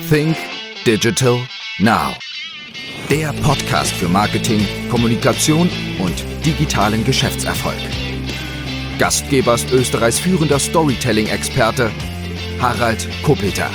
Think Digital Now. Der Podcast für Marketing, Kommunikation und digitalen Geschäftserfolg. Gastgeber ist Österreichs führender Storytelling-Experte Harald Kopeter.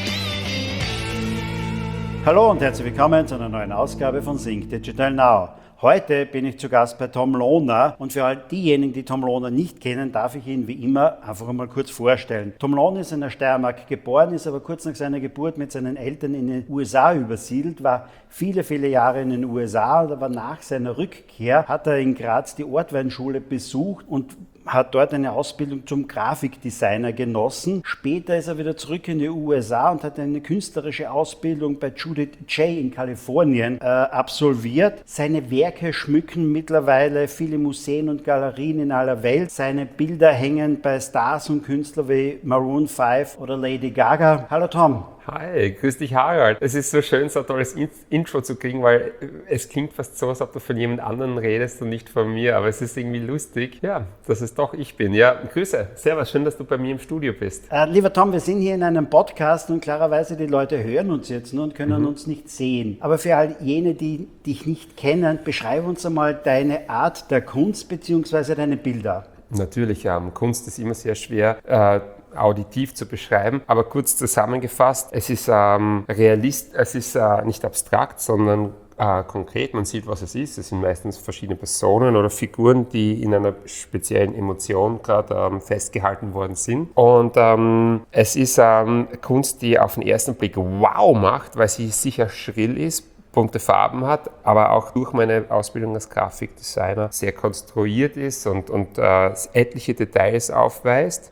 Hallo und herzlich willkommen zu einer neuen Ausgabe von Think Digital Now. Heute bin ich zu Gast bei Tom Lohner und für all diejenigen, die Tom Lohner nicht kennen, darf ich ihn wie immer einfach einmal kurz vorstellen. Tom Lohner ist in der Steiermark geboren, ist aber kurz nach seiner Geburt mit seinen Eltern in den USA übersiedelt, war viele Jahre in den USA und aber nach seiner Rückkehr hat er in Graz die Ortweinschule besucht und hat dort eine Ausbildung zum Grafikdesigner genossen. Später ist er wieder zurück in die USA und hat eine künstlerische Ausbildung bei Judith J. in Kalifornien absolviert. Seine Werke schmücken mittlerweile viele Museen und Galerien in aller Welt. Seine Bilder hängen bei Stars und Künstlern wie Maroon 5 oder Lady Gaga. Hallo Tom. Hi, grüß dich Harald. Es ist so schön, so ein tolles Intro zu kriegen, weil es klingt fast so, als ob du von jemand anderem redest und nicht von mir, aber es ist irgendwie lustig, ja, dass es doch ich bin. Ja, Grüße, servus, schön, dass du bei mir im Studio bist. Lieber Tom, wir sind hier in einem Podcast und klarerweise die Leute hören uns jetzt nur und können uns nicht sehen. Aber für all jene, die dich nicht kennen, beschreibe uns einmal deine Art der Kunst bzw. deine Bilder. Natürlich, Kunst ist immer sehr schwer auditiv zu beschreiben, aber kurz zusammengefasst, es ist es ist nicht abstrakt, sondern konkret, man sieht, was es ist. Es sind meistens verschiedene Personen oder Figuren, die in einer speziellen Emotion gerade festgehalten worden sind. Und es ist Kunst, die auf den ersten Blick wow macht, weil sie sicher schrill ist, bunte Farben hat, aber auch durch meine Ausbildung als Grafikdesigner sehr konstruiert ist und etliche Details aufweist.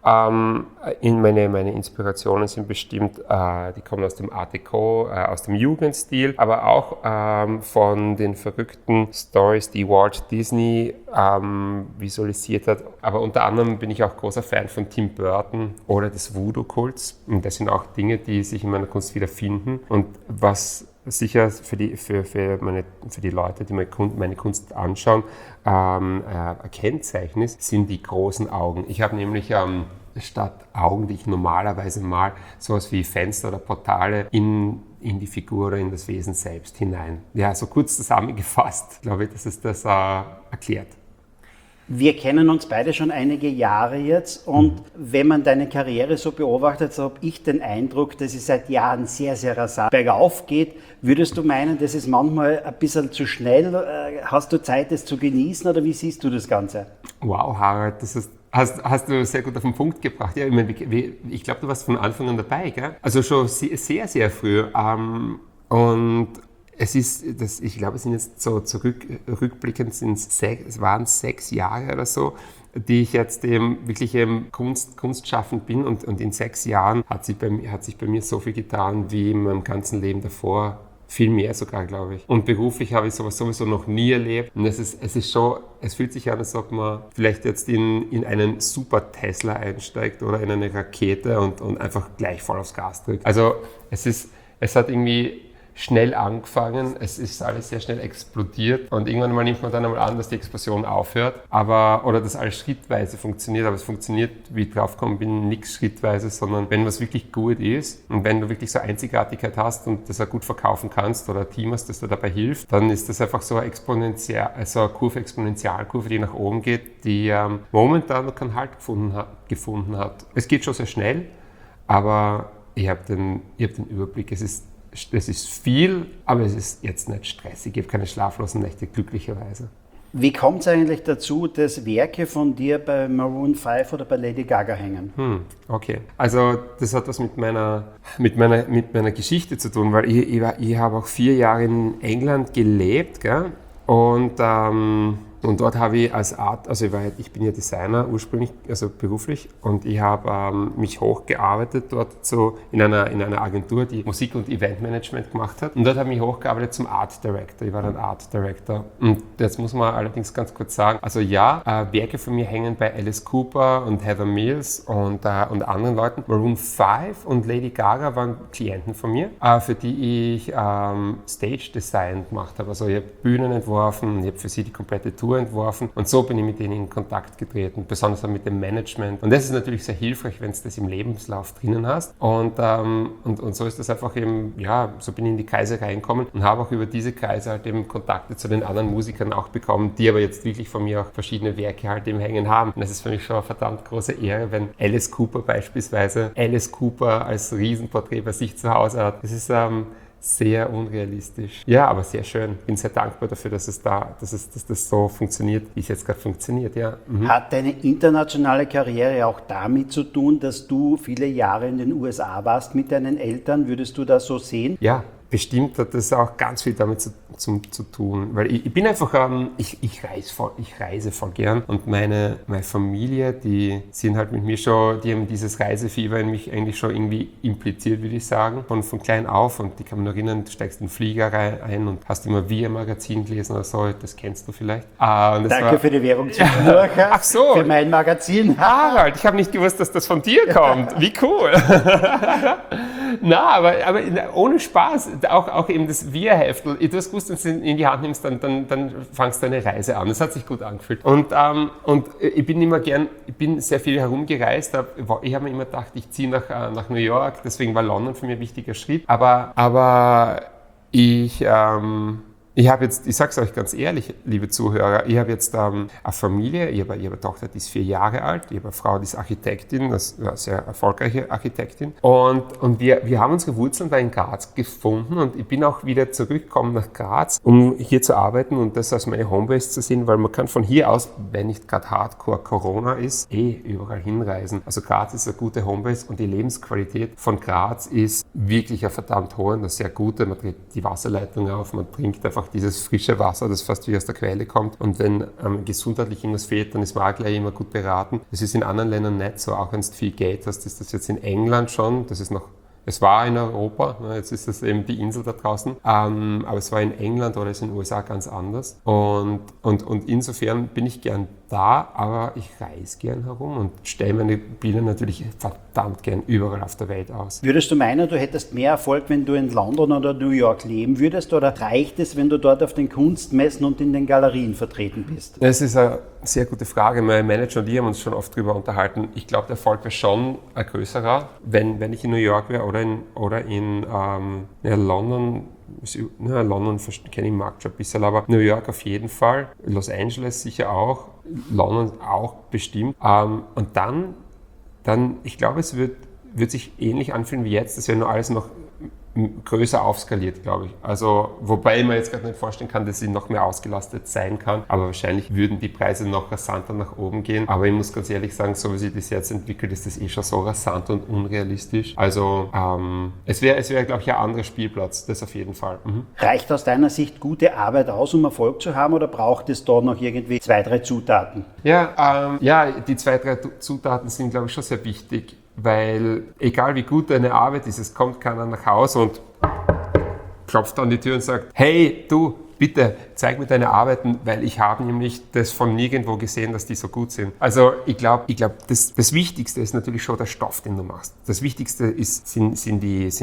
Meine Inspirationen sind bestimmt, die kommen aus dem Art Deco, aus dem Jugendstil, aber auch von den verrückten Stories, die Walt Disney visualisiert hat. Aber unter anderem bin ich auch großer Fan von Tim Burton oder des Voodoo-Kults. Und das sind auch Dinge, die sich in meiner Kunst wiederfinden. Und was sicher für die Leute, die meine Kunst anschauen, ein Kennzeichen ist, sind die großen Augen. Ich habe nämlich statt Augen, die ich normalerweise mal sowas wie Fenster oder Portale in die Figur oder in das Wesen selbst hinein. Ja, so kurz zusammengefasst, glaube ich, dass es das erklärt. Wir kennen uns beide schon einige Jahre jetzt und wenn man deine Karriere so beobachtet, so habe ich den Eindruck, dass es seit Jahren sehr rasant bergauf geht. Würdest du meinen, das ist manchmal ein bisschen zu schnell? Hast du Zeit, das zu genießen oder wie siehst du das Ganze? Wow, Harald, das hast du sehr gut auf den Punkt gebracht. Ja, ich glaube, du warst von Anfang an dabei, gell? Also schon sehr früh. Und es ist, ich glaube, es sind jetzt so rückblickend es waren 6 Jahre oder so, die ich jetzt wirklich kunstschaffend bin und in 6 Jahren hat sich bei mir so viel getan wie in meinem ganzen Leben davor. Viel mehr sogar, glaube ich. Und beruflich habe ich sowas sowieso noch nie erlebt. Und es fühlt sich an, als ob man vielleicht jetzt in einen Super Tesla einsteigt oder in eine Rakete und einfach gleich voll aufs Gas drückt. Also es hat irgendwie schnell angefangen, es ist alles sehr schnell explodiert und irgendwann mal nimmt man dann einmal an, dass die Explosion aufhört, oder dass alles schrittweise funktioniert, aber es funktioniert, wie ich draufgekommen bin, nichts schrittweise, sondern wenn was wirklich gut ist und wenn du wirklich so Einzigartigkeit hast und das auch gut verkaufen kannst oder ein Team hast, das dir dabei hilft, dann ist das einfach so eine Exponentialkurve, die nach oben geht, die momentan noch keinen Halt gefunden hat. Es geht schon sehr schnell, aber ich hab den Überblick, es ist viel, aber es ist jetzt nicht stressig. Ich habe keine schlaflosen Nächte, glücklicherweise. Wie kommt es eigentlich dazu, dass Werke von dir bei Maroon 5 oder bei Lady Gaga hängen? Okay, also das hat was mit meiner Geschichte zu tun, weil ich habe auch 4 Jahre in England gelebt, gell? Und dort habe ich ich bin ja Designer ursprünglich, also beruflich, und ich habe mich hochgearbeitet dort so in einer Agentur, die Musik- und Eventmanagement gemacht hat. Und dort habe ich mich hochgearbeitet zum Art Director. Ich war dann Art Director. Und jetzt muss man allerdings ganz kurz sagen, also Werke von mir hängen bei Alice Cooper und Heather Mills und anderen Leuten. Maroon 5 und Lady Gaga waren Klienten von mir, für die ich Stage Design gemacht habe. Also ich habe Bühnen entworfen, ich habe für sie die komplette Tour Agentur entworfen und so bin ich mit denen in Kontakt getreten, besonders auch mit dem Management. Und das ist natürlich sehr hilfreich, wenn du das im Lebenslauf drinnen hast. Und so ist das einfach eben, ja, so bin ich in die Kreise reingekommen und habe auch über diese Kreise halt eben Kontakte zu den anderen Musikern auch bekommen, die aber jetzt wirklich von mir auch verschiedene Werke halt eben hängen haben. Und das ist für mich schon eine verdammt große Ehre, wenn Alice Cooper beispielsweise als Riesenporträt bei sich zu Hause hat. Das ist sehr unrealistisch. Ja, aber sehr schön. Bin sehr dankbar dafür, dass das so funktioniert, wie es jetzt gerade funktioniert. Ja. Mhm. Hat deine internationale Karriere auch damit zu tun, dass du viele Jahre in den USA warst mit deinen Eltern? Würdest du das so sehen? Ja. Bestimmt hat das auch ganz viel damit zu tun, weil ich bin einfach, ich reise voll gern und meine Familie, die sind halt mit mir schon, die haben dieses Reisefieber in mich eigentlich schon irgendwie impliziert, würde ich sagen, von klein auf, und die kann man noch erinnern, du steigst in den Flieger ein und hast immer Wir-Magazin gelesen oder so, das kennst du vielleicht. Danke für die Werbung zwischendurch. Ach so. Für mein Magazin. Harald, ich habe nicht gewusst, dass das von dir kommt. Wie cool. Na, aber ohne Spaß. Auch eben das Wir-Heftel, du hast gewusst, wenn du es in die Hand nimmst, dann fangst du eine Reise an. Das hat sich gut angefühlt. Und ich bin sehr viel herumgereist. Ich habe mir immer gedacht, ich ziehe nach New York, deswegen war London für mich ein wichtiger Schritt. Aber ich habe jetzt, ich sage es euch ganz ehrlich, liebe Zuhörer, ich habe jetzt eine Familie, ich habe eine Tochter, die ist 4 Jahre alt, ich habe eine Frau, die ist Architektin, eine sehr erfolgreiche Architektin, und wir haben unsere Wurzeln da in Graz gefunden, und ich bin auch wieder zurückgekommen nach Graz, um hier zu arbeiten und das als meine Homebase zu sehen, weil man kann von hier aus, wenn nicht gerade Hardcore Corona ist, überall hinreisen. Also Graz ist eine gute Homebase und die Lebensqualität von Graz ist wirklich eine verdammt hohe, eine sehr gute. Man dreht die Wasserleitung auf, man trinkt einfach dieses frische Wasser, das fast wie aus der Quelle kommt. Und wenn gesundheitlich irgendwas fehlt, dann ist man auch gleich immer gut beraten. Das ist in anderen Ländern nicht so. Auch wenn du viel Geld hast, ist das jetzt in England schon. Es war in Europa, jetzt ist das eben die Insel da draußen, aber es war in England oder ist in den USA ganz anders. Und insofern bin ich gern da, aber ich reise gern herum und stelle meine Bilder natürlich verdammt gern überall auf der Welt aus. Würdest du meinen, du hättest mehr Erfolg, wenn du in London oder New York leben würdest, oder reicht es, wenn du dort auf den Kunstmessen und in den Galerien vertreten bist? Das ist eine sehr gute Frage. Mein Manager und ich haben uns schon oft darüber unterhalten. Ich glaube, der Erfolg wäre schon ein größerer, wenn ich in New York wäre oder in London. London kenne ich mag schon ein bisschen, aber New York auf jeden Fall, Los Angeles sicher auch, London auch bestimmt. Und dann, ich glaube, es wird sich ähnlich anfühlen wie jetzt. Das wäre nur alles noch größer aufskaliert, glaube ich. Also, wobei man jetzt gerade nicht vorstellen kann, dass sie noch mehr ausgelastet sein kann, aber wahrscheinlich würden die Preise noch rasanter nach oben gehen. Aber ich muss ganz ehrlich sagen, so wie sich das jetzt entwickelt, ist das schon so rasant und unrealistisch. Also, es wäre, glaube ich, ein anderer Spielplatz, das auf jeden Fall. Mhm. Reicht aus deiner Sicht gute Arbeit aus, um Erfolg zu haben, oder braucht es da noch irgendwie 2, 3 Zutaten? Ja, die 2, 3 Zutaten sind, glaube ich, schon sehr wichtig. Weil egal wie gut deine Arbeit ist, es kommt keiner nach Hause und klopft an die Tür und sagt, hey, du, bitte zeig mir deine Arbeiten, weil ich habe nämlich das von nirgendwo gesehen, dass die so gut sind. Also ich glaube, das Wichtigste ist natürlich schon der Stoff, den du machst. Das Wichtigste sind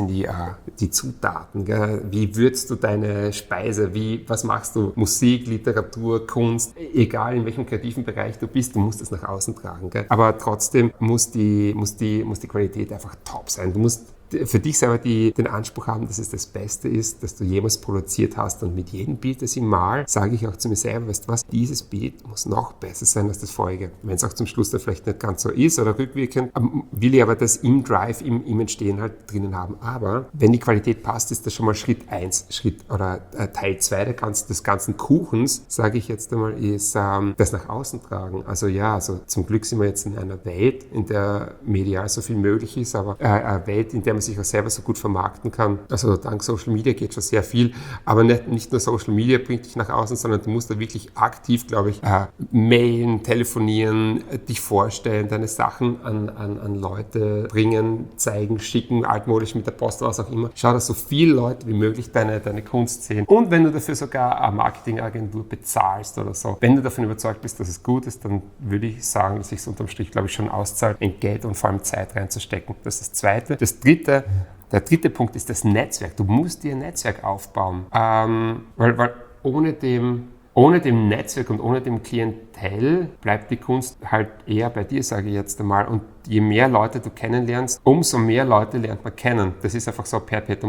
die Zutaten. Gell? Wie würzt du deine Speise? Was machst du? Musik, Literatur, Kunst, egal in welchem kreativen Bereich du bist, du musst es nach außen tragen. Gell? Aber trotzdem muss die Qualität einfach top sein. Du musst für dich selber den Anspruch haben, dass es das Beste ist, das du jemals produziert hast. Und mit jedem Bild, das ich mal, sage ich auch zu mir selber, weißt du was, dieses Bild muss noch besser sein als das vorige. Wenn es auch zum Schluss dann vielleicht nicht ganz so ist oder rückwirkend, will ich aber das im Drive, im Entstehen halt drinnen haben. Aber wenn die Qualität passt, ist das schon mal Schritt 1, Teil 2 des ganzen Kuchens, sage ich jetzt einmal, ist das nach außen tragen. Also zum Glück sind wir jetzt in einer Welt, in der medial so viel möglich ist, aber eine Welt, in der man sich auch selber so gut vermarkten kann. Also dank Social Media geht schon sehr viel, aber nicht nur Social Media bringt dich nach außen, sondern du musst da wirklich aktiv, glaube ich, mailen, telefonieren, dich vorstellen, deine Sachen an Leute bringen, zeigen, schicken, altmodisch mit der Post, was auch immer. Schau, dass so viele Leute wie möglich deine Kunst sehen. Und wenn du dafür sogar eine Marketingagentur bezahlst oder so, wenn du davon überzeugt bist, dass es gut ist, dann würde ich sagen, dass sich es unterm Strich, glaube ich, schon auszahlt, in Geld und vor allem Zeit reinzustecken. Das ist das Zweite. Der dritte Punkt ist das Netzwerk. Du musst dir ein Netzwerk aufbauen, weil ohne dem ohne dem Netzwerk und ohne dem Klientel bleibt die Kunst halt eher bei dir, sage ich jetzt einmal. Und je mehr Leute du kennenlernst, umso mehr Leute lernt man kennen. Das ist einfach so Perpetuum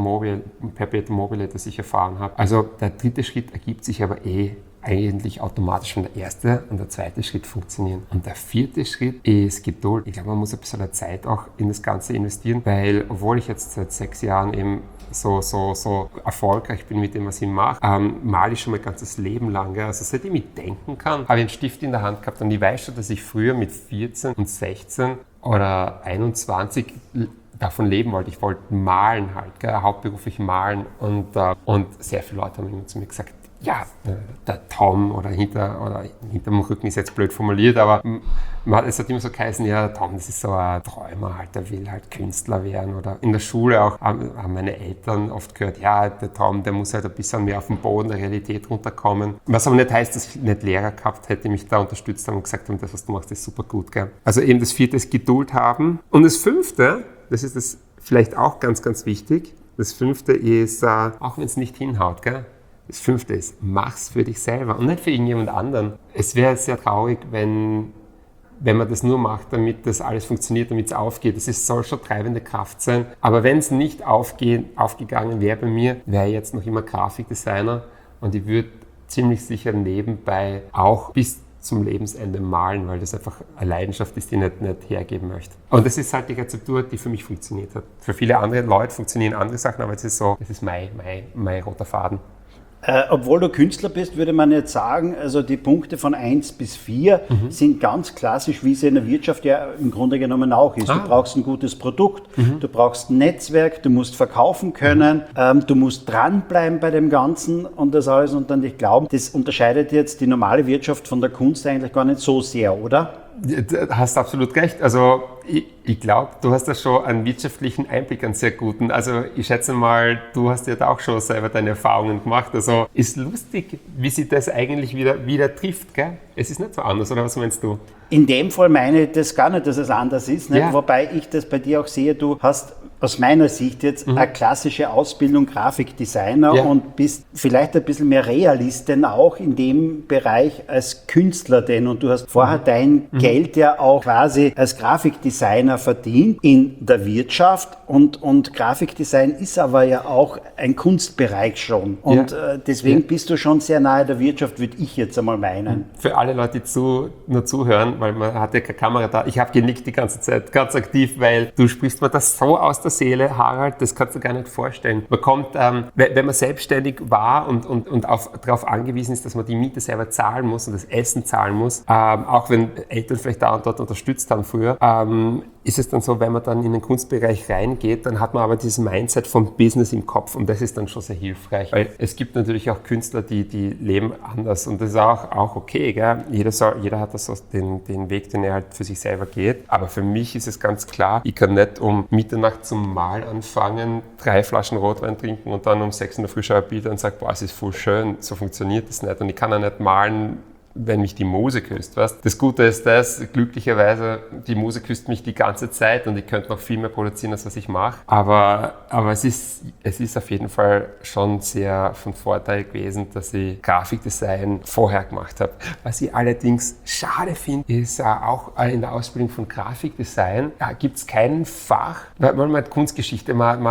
mobile, das ich erfahren habe. Also der dritte Schritt ergibt sich aber eigentlich automatisch, wenn der erste und der zweite Schritt funktionieren. Und der vierte Schritt ist Geduld. Ich glaube, man muss ein bisschen Zeit auch in das Ganze investieren, weil obwohl ich jetzt seit 6 Jahren eben so erfolgreich bin mit dem, was ich mache, male ich schon mein ganzes Leben lang. Also seitdem ich denken kann, habe ich einen Stift in der Hand gehabt und ich weiß schon, dass ich früher mit 14 und 16 oder 21 davon leben wollte. Ich wollte malen halt, hauptberuflich malen und sehr viele Leute haben immer zu mir gesagt, ja, der Tom oder hinterm Rücken ist jetzt blöd formuliert, aber es hat immer so geheißen, ja, Tom, das ist so ein Träumer halt, der will halt Künstler werden. Oder in der Schule auch haben meine Eltern oft gehört, ja, der Tom, der muss halt ein bisschen mehr auf den Boden der Realität runterkommen. Was aber nicht heißt, dass ich nicht Lehrer gehabt hätte, die mich da unterstützt haben und gesagt haben, das, was du machst, ist super gut. Gell? Also eben das vierte ist Geduld haben. Und das fünfte, das ist das vielleicht auch ganz, ganz wichtig, das fünfte ist, auch wenn es nicht hinhaut, gell? Das fünfte ist, mach's für dich selber und nicht für irgendjemand anderen. Es wäre sehr traurig, wenn man das nur macht, damit das alles funktioniert, damit es aufgeht. Das soll schon treibende Kraft sein. Aber wenn es nicht aufgegangen wäre bei mir, wäre ich jetzt noch immer Grafikdesigner und ich würde ziemlich sicher nebenbei auch bis zum Lebensende malen, weil das einfach eine Leidenschaft ist, die ich nicht hergeben möchte. Und das ist halt die Rezeptur, die für mich funktioniert hat. Für viele andere Leute funktionieren andere Sachen, aber es ist so, das ist mein roter Faden. Obwohl du Künstler bist, würde man jetzt sagen, also die Punkte von 1 bis 4 sind ganz klassisch, wie es in der Wirtschaft ja im Grunde genommen auch ist. Du brauchst ein gutes Produkt, du brauchst ein Netzwerk, du musst verkaufen können, du musst dranbleiben bei dem Ganzen und das alles. Und dann, ich glaube, das unterscheidet jetzt die normale Wirtschaft von der Kunst eigentlich gar nicht so sehr, oder? Du hast absolut recht. Also ich glaube, du hast da schon einen wirtschaftlichen Einblick, einen sehr guten. Also ich schätze mal, du hast ja da auch schon selber deine Erfahrungen gemacht. Also ist lustig, wie sich das eigentlich wieder trifft, gell? Es ist nicht so anders, oder was meinst du? In dem Fall meine ich das gar nicht, dass es anders ist, ne? Ja. Wobei ich das bei dir auch sehe, du hast aus meiner Sicht jetzt eine klassische Ausbildung Grafikdesigner und bist vielleicht ein bisschen mehr Realist denn auch in dem Bereich als Künstler denn. Und du hast vorher dein Geld ja auch quasi als Grafikdesigner verdient in der Wirtschaft und Grafikdesign ist aber ja auch ein Kunstbereich schon. Und deswegen bist du schon sehr nahe der Wirtschaft, würde ich jetzt einmal meinen. Für alle Leute, die nur zuhören, weil man hat ja keine Kamera da, ich habe genickt die ganze Zeit, ganz aktiv, weil du sprichst mir das so aus der Seele, Harald, das kannst du gar nicht vorstellen. Man kommt, wenn man selbstständig war und darauf angewiesen ist, dass man die Miete selber zahlen muss und das Essen zahlen muss, auch wenn Eltern vielleicht da und dort unterstützt haben früher, ist es dann so, wenn man dann in den Kunstbereich reingeht, dann hat man aber dieses Mindset vom Business im Kopf und das ist dann schon sehr hilfreich. Weil es gibt natürlich auch Künstler, die leben anders und das ist auch okay. Gell? Jeder hat das so den Weg, den er halt für sich selber geht. Aber für mich ist es ganz klar, ich kann nicht um Mitternacht zum Malen anfangen, 3 Flaschen Rotwein trinken und dann um 6 in der Früh schaue ich Bilder und sage, boah, es ist voll schön, so funktioniert das nicht. Und ich kann auch nicht malen, wenn mich die Muse küsst, weißt? Das Gute ist glücklicherweise, die Muse küsst mich die ganze Zeit und ich könnte noch viel mehr produzieren, als was ich mache. Aber es ist auf jeden Fall schon sehr von Vorteil gewesen, dass ich Grafikdesign vorher gemacht habe. Was ich allerdings schade finde, ist auch in der Ausbildung von Grafikdesign gibt es kein Fach, weil man hat Kunstgeschichte, man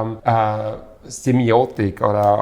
hat Semiotik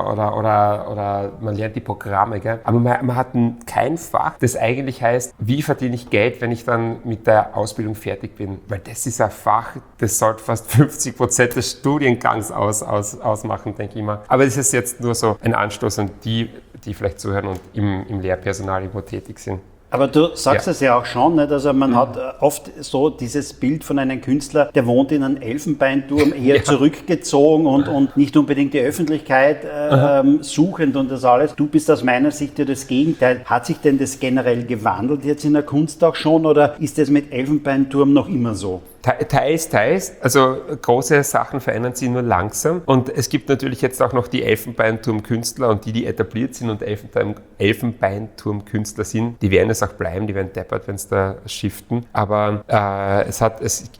oder man lernt die Programme, gell? Aber man hat kein Fach, das eigentlich heißt, wie verdiene ich Geld, wenn ich dann mit der Ausbildung fertig bin. Weil das ist ein Fach, das sollte fast 50% des Studiengangs ausmachen, denke ich mal. Aber das ist jetzt nur so ein Anstoß an die vielleicht zuhören und im Lehrpersonal irgendwo tätig sind. Aber du sagst es ja auch schon, nicht? Also man hat oft so dieses Bild von einem Künstler, der wohnt in einem Elfenbeinturm, eher zurückgezogen und nicht unbedingt die Öffentlichkeit suchend und das alles. Du bist aus meiner Sicht ja das Gegenteil. Hat sich denn das generell gewandelt jetzt in der Kunst auch schon oder ist das mit Elfenbeinturm noch immer so? Teils. Also große Sachen verändern sich nur langsam. Und es gibt natürlich jetzt auch noch die Elfenbeinturm-Künstler und die etabliert sind und Elfenbeinturm-Künstler sind, die werden es auch bleiben, die werden deppert, wenn es da shiften. Aber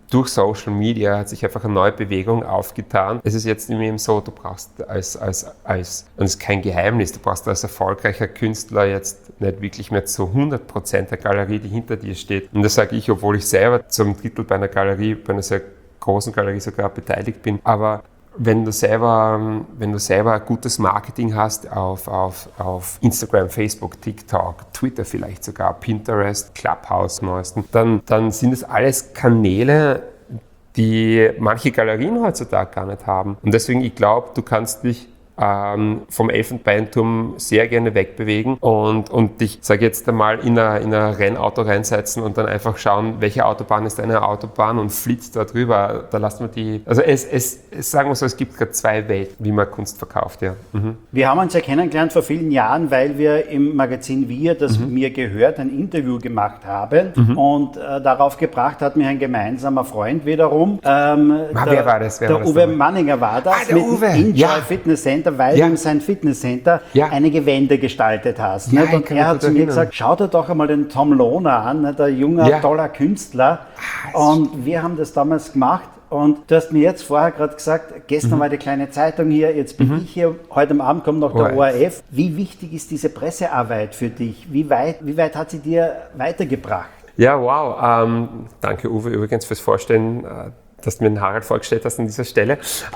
durch Social Media hat sich einfach eine neue Bewegung aufgetan. Es ist jetzt eben so, du brauchst und es ist kein Geheimnis, du brauchst als erfolgreicher Künstler jetzt nicht wirklich mehr zu 100% der Galerie, die hinter dir steht. Und das sage ich, obwohl ich selber zum Drittel bei einer Galerie, bei einer sehr großen Galerie sogar beteiligt bin. Aber wenn du selber gutes Marketing hast auf Instagram, Facebook, TikTok, Twitter vielleicht sogar, Pinterest, Clubhouse neuesten, dann sind es alles Kanäle, die manche Galerien heutzutage gar nicht haben. Und deswegen, ich glaube, du kannst dich vom Elfenbeinturm sehr gerne wegbewegen und dich, sage jetzt einmal, in ein Rennauto reinsetzen und dann einfach schauen, welche Autobahn ist eine Autobahn und flitzt da drüber. Da lassen wir die, also sagen wir so, es gibt gerade zwei Welten, wie man Kunst verkauft, ja. Mhm. Wir haben uns ja kennengelernt vor vielen Jahren, weil wir im Magazin Wir, das mir gehört, ein Interview gemacht haben und darauf gebracht hat mir ein gemeinsamer Freund wiederum. Wer war das? Der Uwe Manninger war das, der mit Uwe. dem Enjoy Ja. Fitness Center, weil du in sein Fitnesscenter einige Wände gestaltet hast. Ja, nicht? Und er hat zu mir gesagt, schau dir doch einmal den Tom Lohner an, nicht? Ein junger, toller Künstler. Und wir haben das damals gemacht. Und du hast mir jetzt vorher gerade gesagt, gestern war die kleine Zeitung hier, jetzt bin ich hier, heute am Abend kommt noch der ORF. Wie wichtig ist diese Pressearbeit für dich? Wie weit hat sie dir weitergebracht? Ja, wow. Danke, Uwe, übrigens fürs Vorstellen, dass du mir den Harald vorgestellt hast an dieser Stelle.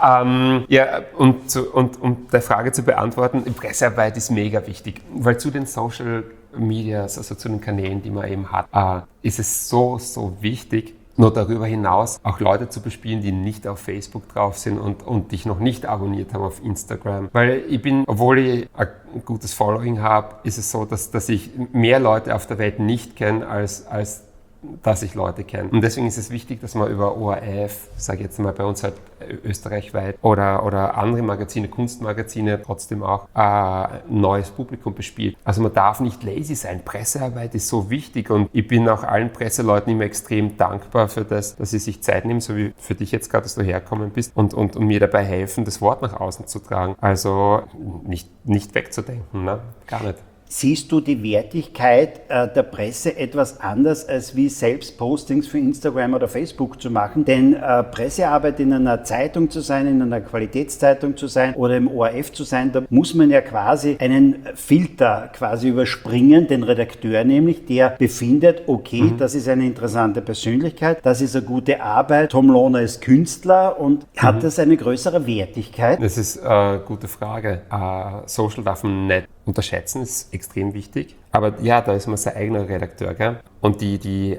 Um der Frage zu beantworten, Pressearbeit ist mega wichtig, weil zu den Social Medias, also zu den Kanälen, die man eben hat, ist es so wichtig, nur darüber hinaus auch Leute zu bespielen, die nicht auf Facebook drauf sind und dich noch nicht abonniert haben auf Instagram. Weil obwohl ich ein gutes Following habe, ist es so, dass ich mehr Leute auf der Welt nicht kenne, als dass ich Leute kenne. Und deswegen ist es wichtig, dass man über ORF, sage ich jetzt mal bei uns halt österreichweit, oder andere Magazine, Kunstmagazine trotzdem auch neues Publikum bespielt. Also man darf nicht lazy sein. Pressearbeit ist so wichtig und ich bin auch allen Presseleuten immer extrem dankbar für das, dass sie sich Zeit nehmen, so wie für dich jetzt gerade, dass du herkommen bist und mir dabei helfen, das Wort nach außen zu tragen. Also nicht wegzudenken, ne? Gar nicht. Siehst du die Wertigkeit der Presse etwas anders, als wie Selbstpostings für Instagram oder Facebook zu machen? Denn Pressearbeit in einer Zeitung zu sein, in einer Qualitätszeitung zu sein oder im ORF zu sein, da muss man ja quasi einen Filter überspringen, den Redakteur nämlich, der befindet, okay, das ist eine interessante Persönlichkeit, das ist eine gute Arbeit, Tom Lohner ist Künstler und hat das eine größere Wertigkeit? Das ist eine gute Frage. Social darf man nicht unterschätzen, ist extrem wichtig. Aber ja, da ist man sein eigener Redakteur, gell? Und die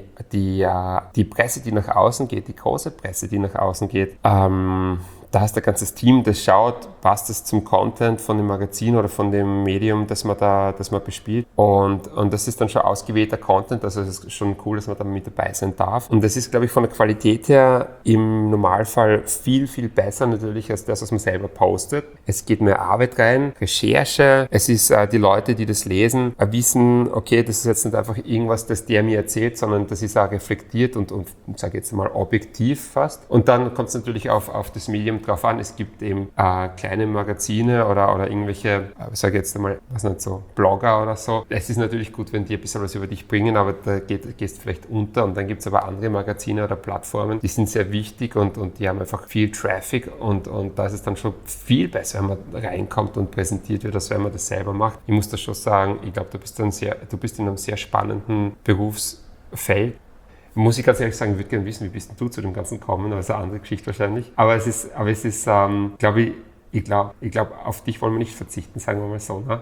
Presse, die nach außen geht, die große Presse, die nach außen geht, da hast du ein ganzes Team, das schaut, passt das zum Content von dem Magazin oder von dem Medium, das man bespielt. Und das ist dann schon ausgewählter Content, also es ist schon cool, dass man da mit dabei sein darf. Und das ist, glaube ich, von der Qualität her im Normalfall viel, viel besser natürlich als das, was man selber postet. Es geht mehr Arbeit rein, Recherche. Es ist die Leute, die das lesen, wissen, okay, das ist jetzt nicht einfach irgendwas, das der mir erzählt, sondern das ist auch reflektiert und sage jetzt mal objektiv fast. Und dann kommt es natürlich auf das Medium drauf an. Es gibt eben kleine Magazine oder irgendwelche, sage jetzt einmal, was nicht so, Blogger oder so. Es ist natürlich gut, wenn die ein bisschen was über dich bringen, aber da gehst vielleicht unter. Und dann gibt es aber andere Magazine oder Plattformen, die sind sehr wichtig und die haben einfach viel Traffic und da ist es dann schon viel besser, wenn man reinkommt und präsentiert wird, als wenn man das selber macht. Ich muss das schon sagen, ich glaube, du bist in einem sehr spannenden Berufsfeld. Muss ich ganz ehrlich sagen, ich würde gerne wissen, wie bist du zu dem Ganzen gekommen, aber das ist eine andere Geschichte wahrscheinlich. Aber es ist, glaube ich glaube, auf dich wollen wir nicht verzichten, sagen wir mal so. Ne?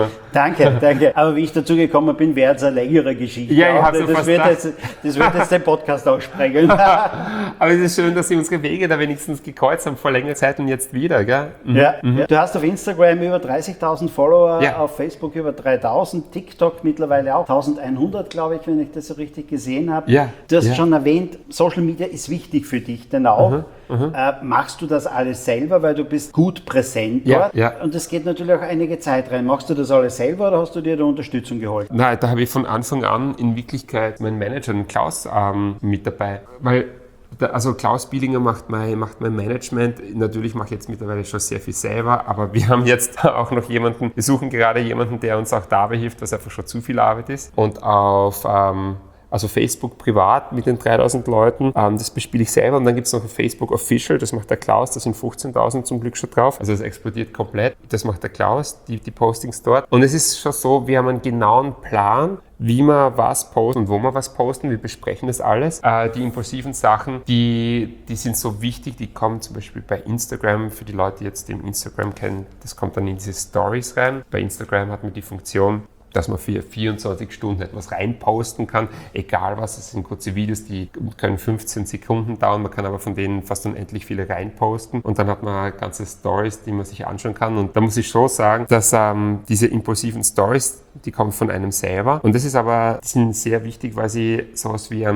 Danke. Aber wie ich dazu gekommen bin, wäre es eine längere Geschichte. Ja, ich habe so das wird jetzt den Podcast auch sprengen. Aber es ist schön, dass Sie unsere Wege da wenigstens gekreuzt haben, vor längerer Zeit und jetzt wieder, gell? Ja. Du hast auf Instagram über 30.000 Follower, auf Facebook über 3.000, TikTok mittlerweile auch 1.100, glaube ich, wenn ich das so richtig gesehen habe. Ja. Du hast schon erwähnt, Social Media ist wichtig für dich, denn auch machst du das alles selber, weil du bist gut präsent dort und es geht natürlich auch einige Zeit rein. Machst du das alles selber oder hast du dir da Unterstützung geholt? Nein, da habe ich von Anfang an in Wirklichkeit meinen Manager, den Klaus, mit dabei, weil Klaus Bielinger macht mein Management. Natürlich mache ich jetzt mittlerweile schon sehr viel selber, aber wir haben jetzt auch noch wir suchen gerade jemanden, der uns auch dabei hilft, was einfach schon zu viel Arbeit ist. Und auf also Facebook privat mit den 3000 Leuten, das bespiele ich selber. Und dann gibt es noch ein Facebook Official, das macht der Klaus, da sind 15.000 zum Glück schon drauf. Also das explodiert komplett. Das macht der Klaus, die Postings dort. Und es ist schon so, wir haben einen genauen Plan, wie wir was posten und wo wir was posten. Wir besprechen das alles. Die impulsiven Sachen, die sind so wichtig, die kommen zum Beispiel bei Instagram, für die Leute, die jetzt den Instagram kennen, das kommt dann in diese Stories rein. Bei Instagram hat man die Funktion, dass man für 24 Stunden etwas reinposten kann, egal was, es sind kurze Videos, die können 15 Sekunden dauern, man kann aber von denen fast unendlich viele reinposten und dann hat man ganze Stories, die man sich anschauen kann und da muss ich schon sagen, dass diese impulsiven Stories, die kommen von einem selber und das ist aber, die sind sehr wichtig, weil sie sowas wie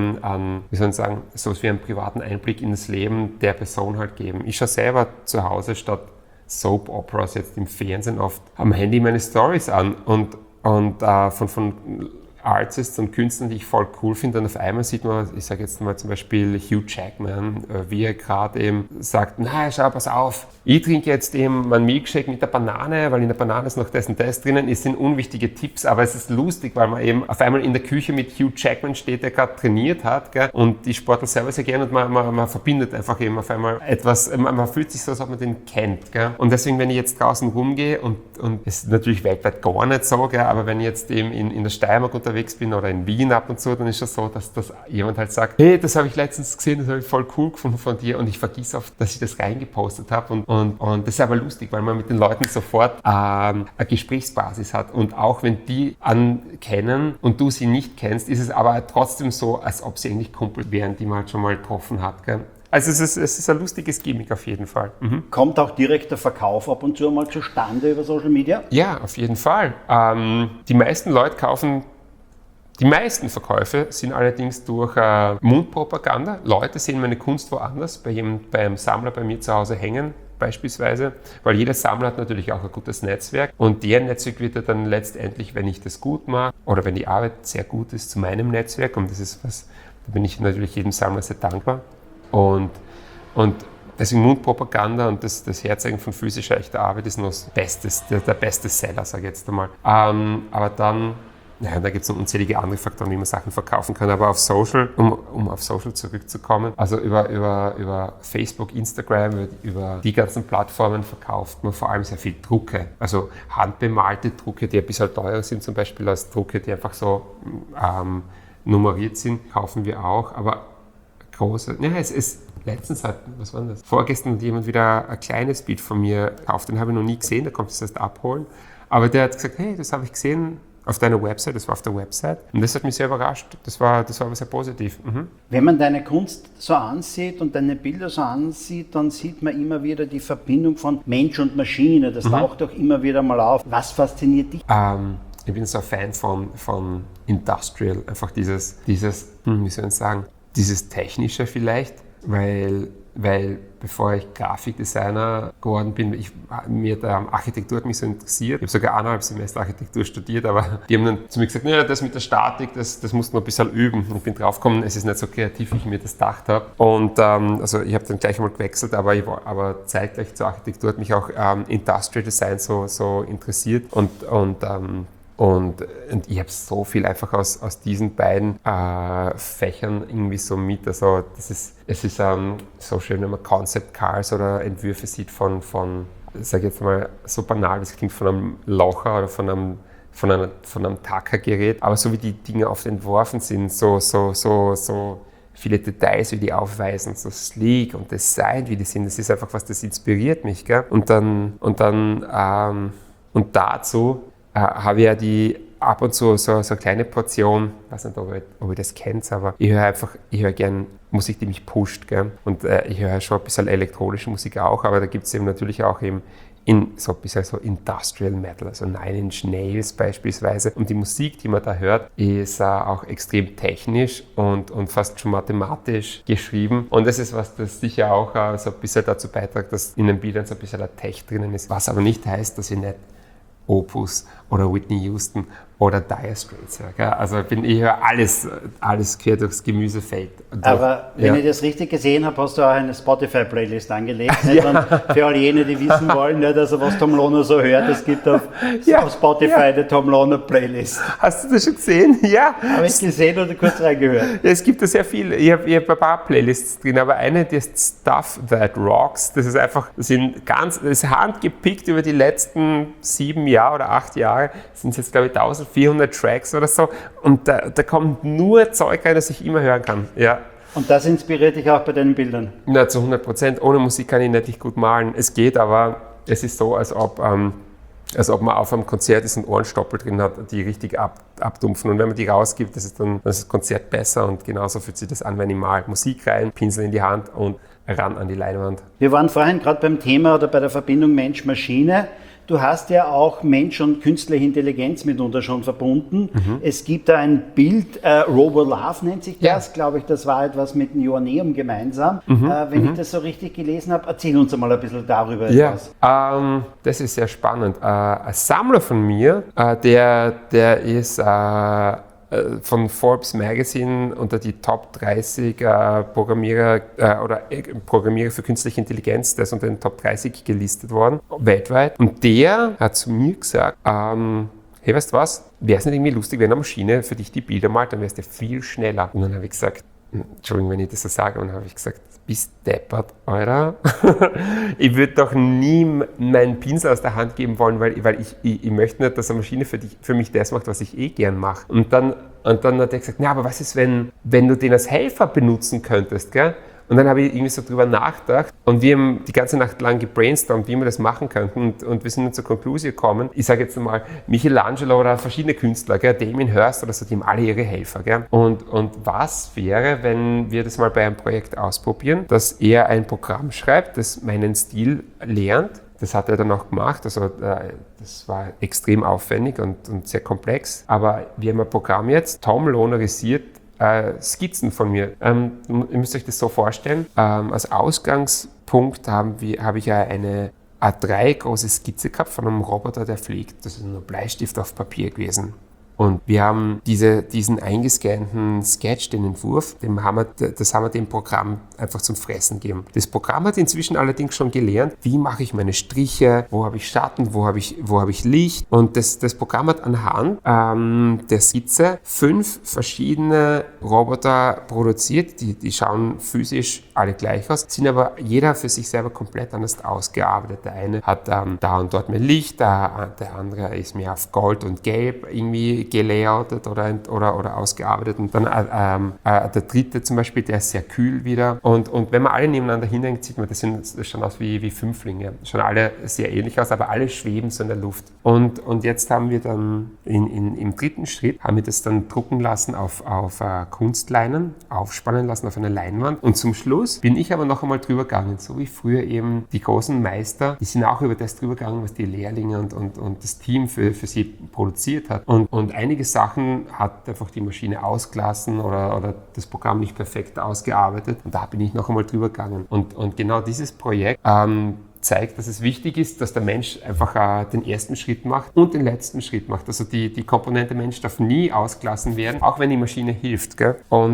sowas wie einen privaten Einblick in das Leben der Person halt geben. Ich schaue selber zu Hause statt Soap Operas jetzt im Fernsehen oft am Handy meine Stories an und von Artists und Künstlern, die ich voll cool finde. Und auf einmal sieht man, ich sage jetzt mal zum Beispiel Hugh Jackman, wie er gerade eben sagt, na schau, pass auf, ich trinke jetzt eben meinen Milkshake mit der Banane, weil in der Banane ist noch das und das drinnen. Es sind unwichtige Tipps, aber es ist lustig, weil man eben auf einmal in der Küche mit Hugh Jackman steht, der gerade trainiert hat, gell? Und die Sportler selber sehr gerne und man verbindet einfach eben auf einmal etwas, man fühlt sich so, als ob man den kennt. Gell? Und deswegen, wenn ich jetzt draußen rumgehe und es ist natürlich weltweit gar nicht so, gell? Aber wenn ich jetzt eben in der Steiermark unterwegs bin oder in Wien ab und zu, dann ist es so, dass jemand halt sagt, hey, das habe ich letztens gesehen, das habe ich voll cool gefunden von dir und ich vergiss oft, dass ich das reingepostet habe und das ist aber lustig, weil man mit den Leuten sofort eine Gesprächsbasis hat und auch wenn die kennen und du sie nicht kennst, ist es aber trotzdem so, als ob sie eigentlich Kumpel wären, die man halt schon mal getroffen hat. Gell? Also es ist ein lustiges Gimmick auf jeden Fall. Mhm. Kommt auch direkt der Verkauf ab und zu mal zustande über Social Media? Ja, auf jeden Fall. Die meisten Leute kaufen. Die meisten Verkäufe sind allerdings durch Mundpropaganda. Leute sehen meine Kunst woanders, beim Sammler bei mir zu Hause hängen beispielsweise, weil jeder Sammler hat natürlich auch ein gutes Netzwerk und deren Netzwerk wird dann letztendlich, wenn ich das gut mache oder wenn die Arbeit sehr gut ist, zu meinem Netzwerk und das ist was, da bin ich natürlich jedem Sammler sehr dankbar und deswegen Mundpropaganda und das Herzeigen von physischer echter Arbeit ist noch der beste Seller, sage ich jetzt einmal. Aber dann ja, da gibt es noch unzählige andere Faktoren, wie man Sachen verkaufen kann. Aber auf Social, um auf Social zurückzukommen, also über Facebook, Instagram, über die ganzen Plattformen verkauft man vor allem sehr viel Drucke. Also handbemalte Drucke, die ein bisschen teurer sind, zum Beispiel als Drucke, die einfach so nummeriert sind, kaufen wir auch. Aber große, ja, es ist letztens was war das? Vorgestern hat jemand wieder ein kleines Bild von mir gekauft, den habe ich noch nie gesehen, der kommt es erst abholen. Aber der hat gesagt, hey, das habe ich gesehen, auf deiner Website, das war auf der Website und das hat mich sehr überrascht, das war aber sehr positiv. Mhm. Wenn man deine Kunst so ansieht und deine Bilder so ansieht, dann sieht man immer wieder die Verbindung von Mensch und Maschine, das taucht doch immer wieder mal auf. Was fasziniert dich? Ich bin so ein Fan von Industrial, einfach dieses, wie soll ich sagen, dieses Technische vielleicht, weil bevor ich Grafikdesigner geworden bin, Architektur hat mich so interessiert. Ich habe sogar 1,5 Semester Architektur studiert, aber die haben dann zu mir gesagt, naja, das mit der Statik, das musst du noch ein bisschen üben. Und ich bin draufgekommen, es ist nicht so kreativ, wie ich mir das gedacht habe. Und also ich habe dann gleich einmal gewechselt, aber zeitgleich zur Architektur hat mich auch Industrial Design so interessiert und ich habe so viel einfach aus diesen beiden Fächern irgendwie so mit. Also es ist so schön, wenn man Concept Cars oder Entwürfe sieht von sage ich jetzt mal, so banal, das klingt von einem Locher oder von einem Tackergerät, aber so wie die Dinge oft entworfen sind, so viele Details, wie die aufweisen, so sleek und Design, wie die sind, das ist einfach was, das inspiriert mich, gell? Und dazu habe ich ja ab und zu so eine kleine Portion, ich weiß nicht, ob ihr das kennt, aber ich höre gerne Musik, die mich pusht, gell? Und ich höre schon ein bisschen elektronische Musik auch, aber da gibt es eben natürlich auch eben so ein bisschen so Industrial Metal, also Nine Inch Nails beispielsweise. Und die Musik, die man da hört, ist auch extrem technisch und fast schon mathematisch geschrieben. Und das ist was, das sicher auch so ein bisschen dazu beiträgt, dass in den Bildern so ein bisschen der Tech drinnen ist. Was aber nicht heißt, dass ich nicht Opus oder Whitney Houston oder Dire Straits. Ja, gell? Also ich höre alles quer durchs Gemüsefeld. Aber wenn ich das richtig gesehen habe, hast du auch eine Spotify-Playlist angelegt. Nicht? Und für all jene, die wissen wollen, nicht, also was Tom Lohner so hört, es gibt auf Spotify eine Tom Lohner Playlist. Hast du das schon gesehen? Ja. Habe ich gesehen oder kurz reingehört? Ja, es gibt da sehr viel. Ich hab ein paar Playlists drin, aber eine, die ist Stuff That Rocks. Das ist einfach, das ist handgepickt über die letzten 7 Jahre oder 8 Jahre. Das sind jetzt, glaube ich, 1400 Tracks oder so. Und da kommt nur Zeug rein, das ich immer hören kann. Ja. Und das inspiriert dich auch bei deinen Bildern? Na, zu 100%. Ohne Musik kann ich nicht gut malen. Es geht, aber es ist so, als ob man auf einem Konzert ist und Ohrenstoppel drin hat, die richtig abdumpfen. Und wenn man die rausgibt, dann ist das Konzert besser. Und genauso fühlt sich das an, wenn ich mal Musik rein, Pinsel in die Hand und ran an die Leinwand. Wir waren vorhin gerade beim Thema oder bei der Verbindung Mensch-Maschine. Du hast ja auch Mensch und künstliche Intelligenz mitunter schon verbunden. Es gibt da ein Bild, Robolove nennt sich das, glaube ich, das war etwas mit dem Joanneum gemeinsam. Wenn ich das so richtig gelesen habe, erzähl uns einmal ein bisschen darüber etwas. Das ist sehr spannend. Ein Sammler von mir, der ist von Forbes Magazine unter die Top 30 Programmierer für künstliche Intelligenz, der ist unter den Top 30 gelistet worden, weltweit. Und der hat zu mir gesagt, hey, weißt du was, wäre es nicht irgendwie lustig, wenn eine Maschine für dich die Bilder malt, dann wärst du viel schneller. Und dann habe ich gesagt, Entschuldigung, wenn ich das so sage, und dann habe ich gesagt, bist deppert, Alter. Ich würde doch nie meinen Pinsel aus der Hand geben wollen, weil ich möchte nicht, dass eine Maschine für mich das macht, was ich gern mache. Und dann hat er gesagt, na, aber was ist, wenn du den als Helfer benutzen könntest, gell? Und dann habe ich irgendwie so drüber nachgedacht und wir haben die ganze Nacht lang gebrainstormt, wie wir das machen könnten und wir sind dann zur Konklusion gekommen. Ich sage jetzt mal, Michelangelo oder verschiedene Künstler, gell, Damien Hirst oder so, die haben alle ihre Helfer. Gell? Und was wäre, wenn wir das mal bei einem Projekt ausprobieren, dass er ein Programm schreibt, das meinen Stil lernt. Das hat er dann auch gemacht, also das war extrem aufwendig und sehr komplex. Aber wir haben ein Programm jetzt, Tom Lohnerisiert, Skizzen von mir. Ihr müsst euch das so vorstellen. Als Ausgangspunkt habe ich ja eine A3 große Skizze gehabt von einem Roboter, der fliegt. Das ist nur Bleistift auf Papier gewesen. Und wir haben diesen eingescannten Sketch, den Entwurf, das haben wir dem Programm einfach zum Fressen gegeben. Das Programm hat inzwischen allerdings schon gelernt, wie mache ich meine Striche, wo habe ich Schatten, wo habe ich Licht. Und das Programm hat anhand der Skizze 5 verschiedene Roboter produziert. Die schauen physisch alle gleich aus, sind aber jeder für sich selber komplett anders ausgearbeitet. Der eine hat da und dort mehr Licht, der andere ist mehr auf Gold und Gelb irgendwie gelayoutet oder ausgearbeitet. Und dann der dritte zum Beispiel, der ist sehr kühl wieder. Und wenn man alle nebeneinander hinhängt, sieht man, das schauen aus wie Fünflinge. Schauen alle sehr ähnlich aus, aber alle schweben so in der Luft. Und jetzt haben wir dann im dritten Schritt, haben wir das dann drucken lassen auf Kunstleinen, aufspannen lassen auf einer Leinwand. Und zum Schluss bin ich aber noch einmal drüber gegangen, so wie früher eben die großen Meister, die sind auch über das drüber gegangen, was die Lehrlinge und das Team für sie produziert hat. Und einige Sachen hat einfach die Maschine ausgelassen oder das Programm nicht perfekt ausgearbeitet. Und da bin ich noch einmal drüber gegangen. Und genau dieses Projekt zeigt, dass es wichtig ist, dass der Mensch einfach den ersten Schritt macht und den letzten Schritt macht. Also die Komponente Mensch darf nie ausgelassen werden, auch wenn die Maschine hilft. Gell?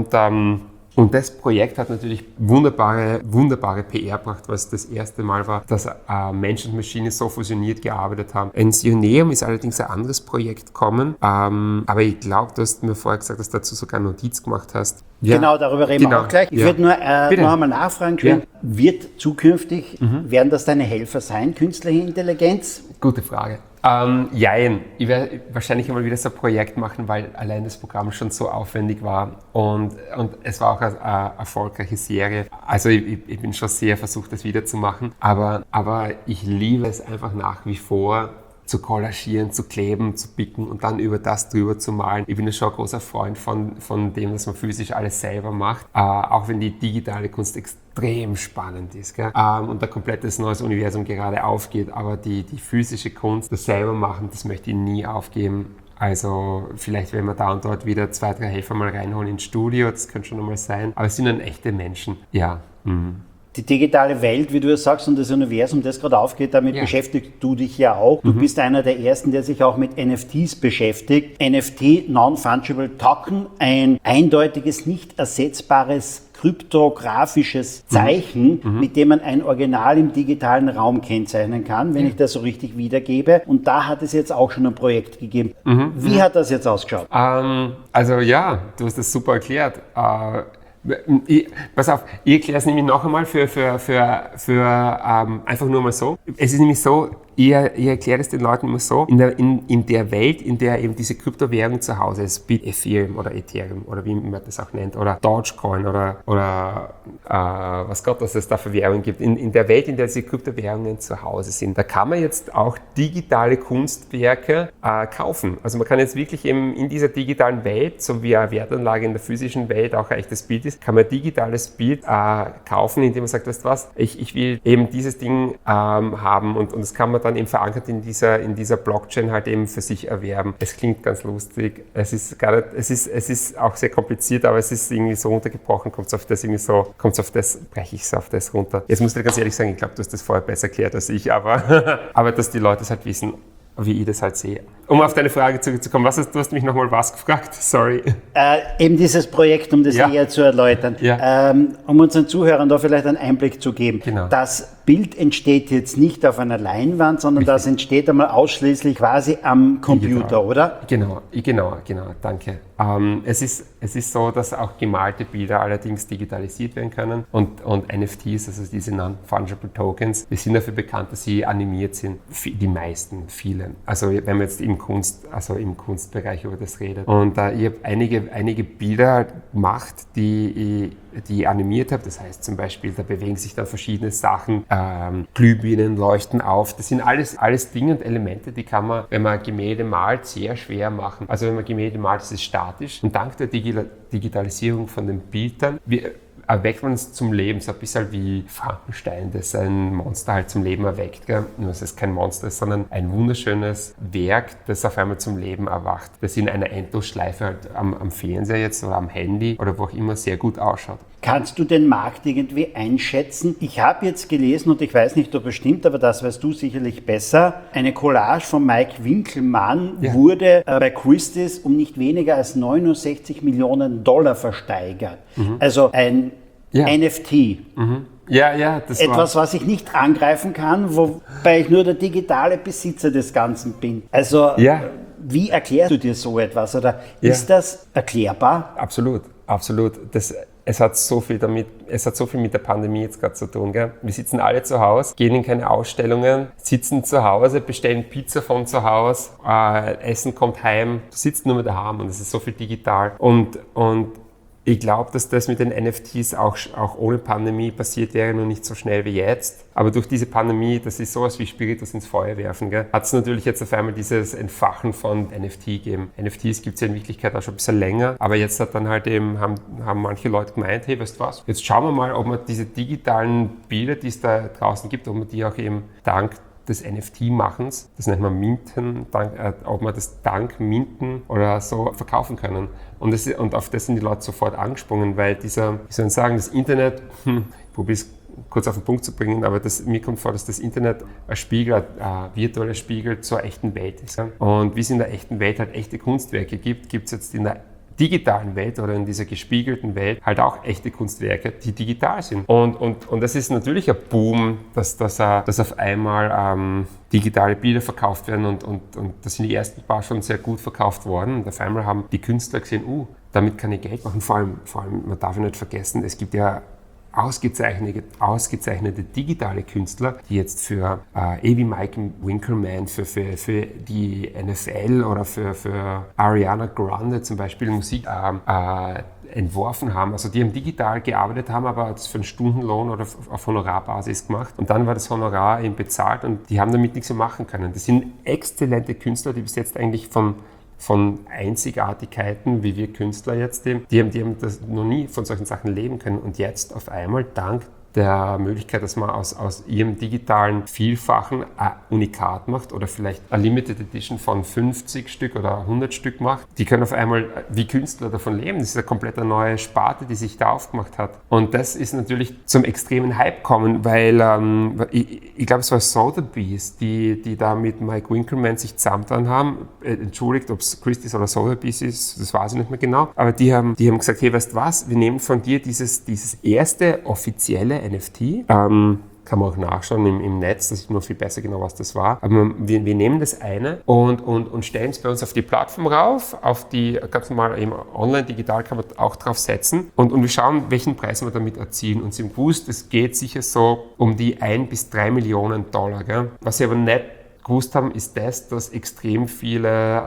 Und das Projekt hat natürlich wunderbare PR gebracht, weil es das erste Mal war, dass Mensch und Maschine so fusioniert gearbeitet haben. Ins Joanneum ist allerdings ein anderes Projekt gekommen, aber ich glaube, du hast mir vorher gesagt, dass du dazu sogar eine Notiz gemacht hast. Ja, genau, darüber reden wir auch gleich. Ich würde nur noch einmal nachfragen können, wird zukünftig, werden das deine Helfer sein, künstliche Intelligenz? Gute Frage. Jein. Ich werde wahrscheinlich einmal wieder so ein Projekt machen, weil allein das Programm schon so aufwendig war und es war auch eine erfolgreiche Serie. Also ich bin schon sehr versucht, das wieder zu machen, aber ich liebe es einfach nach wie vor, zu kollagieren, zu kleben, zu picken und dann über das drüber zu malen. Ich bin ja schon ein großer Freund von dem, dass man physisch alles selber macht, auch wenn die digitale Kunst extrem spannend ist, gell? Und ein komplettes neues Universum gerade aufgeht, aber die physische Kunst, das selber machen, das möchte ich nie aufgeben. Also vielleicht werden wir da und dort wieder 2, 3 Helfer mal reinholen ins Studio, das könnte schon einmal sein, aber es sind dann echte Menschen, ja. Die digitale Welt, wie du es sagst, und das Universum, das gerade aufgeht, damit beschäftigst du dich ja auch. Du bist einer der Ersten, der sich auch mit NFTs beschäftigt. NFT, Non-Fungible Token, ein eindeutiges, nicht ersetzbares kryptografisches Zeichen, mit dem man ein Original im digitalen Raum kennzeichnen kann, wenn ich das so richtig wiedergebe. Und da hat es jetzt auch schon ein Projekt gegeben. Wie hat das jetzt ausgeschaut? Also ja, du hast das super erklärt. Pass auf, ich erkläre es nämlich noch einmal für einfach nur mal so. Es ist nämlich so, ich erkläre es den Leuten immer so, in der Welt, in der eben diese Kryptowährung zu Hause ist, wie Ethereum oder wie man das auch nennt, oder Dogecoin oder was Gott, was es da für Währungen gibt, in der Welt, in der diese Kryptowährungen zu Hause sind, da kann man jetzt auch digitale Kunstwerke kaufen. Also man kann jetzt wirklich eben in dieser digitalen Welt, so wie eine Wertanlage in der physischen Welt auch ein echtes Bild ist, kann man ein digitales Bild kaufen, indem man sagt, weißt du was, ich will eben dieses Ding haben und das kann man dann eben verankert in dieser Blockchain halt eben für sich erwerben. Es klingt ganz lustig, es ist auch sehr kompliziert, aber es ist irgendwie so runtergebrochen, breche ich es auf das runter. Jetzt muss ich dir ganz ehrlich sagen, ich glaube, du hast das vorher besser erklärt als ich, aber dass die Leute es halt wissen, wie ich das halt sehe. Um auf deine Frage zurückzukommen, du hast mich nochmal was gefragt? Sorry. Eben dieses Projekt, um das näher zu erläutern, um unseren Zuhörern da vielleicht einen Einblick zu geben. Genau. Das Bild entsteht jetzt nicht auf einer Leinwand, sondern das entsteht einmal ausschließlich quasi am Computer, oder? Genau, danke. Es ist so, dass auch gemalte Bilder allerdings digitalisiert werden können und NFTs, also diese Non-Fungible Tokens, die sind dafür bekannt, dass sie animiert sind, die meisten, viele. Also wenn man jetzt im Kunstbereich über das redet. Und ich habe einige Bilder gemacht, die ich animiert habe. Das heißt zum Beispiel, da bewegen sich dann verschiedene Sachen, Glühbirnen leuchten auf. Das sind alles Dinge und Elemente, die kann man, wenn man Gemälde malt, sehr schwer machen. Also wenn man Gemälde malt, ist es statisch. Und dank der Digitalisierung von den Bildern, erweckt man es zum Leben, so ein bisschen wie Frankenstein, das ein Monster halt zum Leben erweckt. Gell? Nur dass es kein Monster ist, sondern ein wunderschönes Werk, das auf einmal zum Leben erwacht, das in einer Endlosschleife halt am Fernseher jetzt oder am Handy oder wo auch immer sehr gut ausschaut. Kannst du den Markt irgendwie einschätzen? Ich habe jetzt gelesen, und ich weiß nicht, ob es stimmt, aber das weißt du sicherlich besser, eine Collage von Mike Winkelmann wurde bei Christie's um nicht weniger als 69 Millionen $69 versteigert. Also ein NFT. Das etwas, was ich nicht angreifen kann, wobei ich nur der digitale Besitzer des Ganzen bin. Also wie erklärst du dir so etwas? Oder ist das erklärbar? Absolut. Es hat so viel mit der Pandemie jetzt gerade zu tun. Gell? Wir sitzen alle zu Hause, gehen in keine Ausstellungen, sitzen zu Hause, bestellen Pizza von zu Hause, Essen kommt heim, du sitzt nur mehr daheim und es ist so viel digital. Und ich glaube, dass das mit den NFTs auch ohne Pandemie passiert wäre, nur nicht so schnell wie jetzt. Aber durch diese Pandemie, das ist sowas wie Spiritus ins Feuer werfen, hat es natürlich jetzt auf einmal dieses Entfachen von NFT gegeben. NFTs gibt es ja in Wirklichkeit auch schon ein bisschen länger, aber jetzt hat dann halt eben, haben manche Leute gemeint, hey, weißt du was, jetzt schauen wir mal, ob man diese digitalen Bilder, die es da draußen gibt, ob man die auch eben dank des NFT-Machens, das nennt man Minten, ob man das dank Minten oder so verkaufen können. Und auf das sind die Leute sofort angesprungen, weil das Internet, ich probiere es kurz auf den Punkt zu bringen, aber mir kommt vor, dass das Internet ein virtueller Spiegel zur echten Welt ist. Und wie es in der echten Welt halt echte Kunstwerke gibt, gibt es jetzt in der digitalen Welt oder in dieser gespiegelten Welt halt auch echte Kunstwerke, die digital sind. Und das ist natürlich ein Boom, dass auf einmal digitale Bilder verkauft werden und das sind die ersten paar schon sehr gut verkauft worden. Und auf einmal haben die Künstler gesehen, damit kann ich Geld machen. Vor allem, man darf ja nicht vergessen, es gibt ja ausgezeichnete digitale Künstler, die jetzt für wie Mike Winkelmann, für die NFL oder für Ariana Grande zum Beispiel Musik entworfen haben. Also die haben digital gearbeitet, haben aber das für einen Stundenlohn oder auf Honorarbasis gemacht. Und dann war das Honorar eben bezahlt und die haben damit nichts mehr machen können. Das sind exzellente Künstler, die bis jetzt eigentlich von Einzigartigkeiten, wie wir Künstler jetzt, die haben das noch nie von solchen Sachen leben können und jetzt auf einmal dank der Möglichkeit, dass man aus ihrem digitalen Vielfachen ein Unikat macht oder vielleicht eine Limited Edition von 50 Stück oder 100 Stück macht. Die können auf einmal wie Künstler davon leben. Das ist eine komplett neue Sparte, die sich da aufgemacht hat. Und das ist natürlich zum extremen Hype kommen, weil ich glaube, es war Sotheby's, die da mit Mike Winkelmann sich zusammengetan haben. Entschuldigt, ob es Christie's oder Sotheby's ist, das weiß ich nicht mehr genau. Aber die haben gesagt, hey, weißt du was, wir nehmen von dir dieses erste offizielle NFT, kann man auch nachschauen im Netz, das ist noch viel besser genau, was das war. Aber wir nehmen das eine und stellen es bei uns auf die Plattform rauf, auf die ganz normal eben online, digital kann man auch drauf setzen und wir schauen, welchen Preis wir damit erzielen. Und sie haben gewusst, es geht sicher so um die 1 bis 3 Millionen $. Gell? Was sie aber nicht gewusst haben, ist dass extrem viele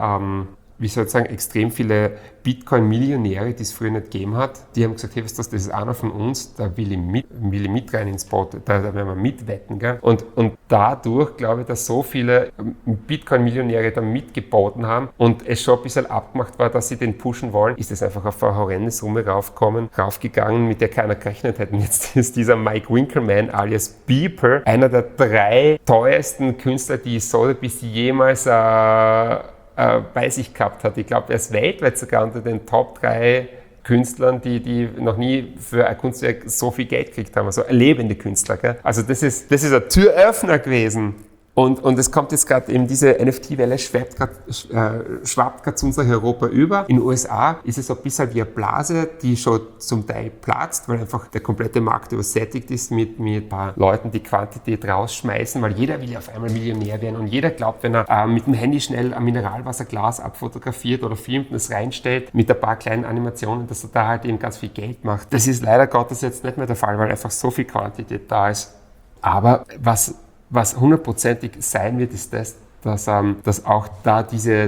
extrem viele Bitcoin-Millionäre, die es früher nicht gegeben hat, die haben gesagt, hey, das ist einer von uns, da will ich mit rein ins Boot, da werden wir mitwetten. Gell? Und dadurch glaube ich, dass so viele Bitcoin-Millionäre da mitgeboten haben und es schon ein bisschen abgemacht war, dass sie den pushen wollen, ist es einfach auf eine horrende Summe raufgegangen, mit der keiner gerechnet hätte. Und jetzt ist dieser Mike Winkelmann alias Beeper einer der 3 teuersten Künstler, die Sotheby's jemals bei sich gehabt hat. Ich glaube, er ist weltweit sogar unter den Top 3 Künstlern, die noch nie für ein Kunstwerk so viel Geld gekriegt haben. Also lebende Künstler. Gell? Also das ist ein Türöffner gewesen. Und es kommt jetzt gerade eben diese NFT-Welle, schwappt gerade zu unserer Europa über. In den USA ist es so ein bisschen wie eine Blase, die schon zum Teil platzt, weil einfach der komplette Markt übersättigt ist mit Leuten, die Quantität rausschmeißen, weil jeder will ja auf einmal Millionär werden und jeder glaubt, wenn er mit dem Handy schnell ein Mineralwasserglas abfotografiert oder filmt und es reinstellt mit ein paar kleinen Animationen, dass er da halt eben ganz viel Geld macht. Das ist leider Gottes jetzt nicht mehr der Fall, weil einfach so viel Quantität da ist. Aber was hundertprozentig sein wird, ist dass auch da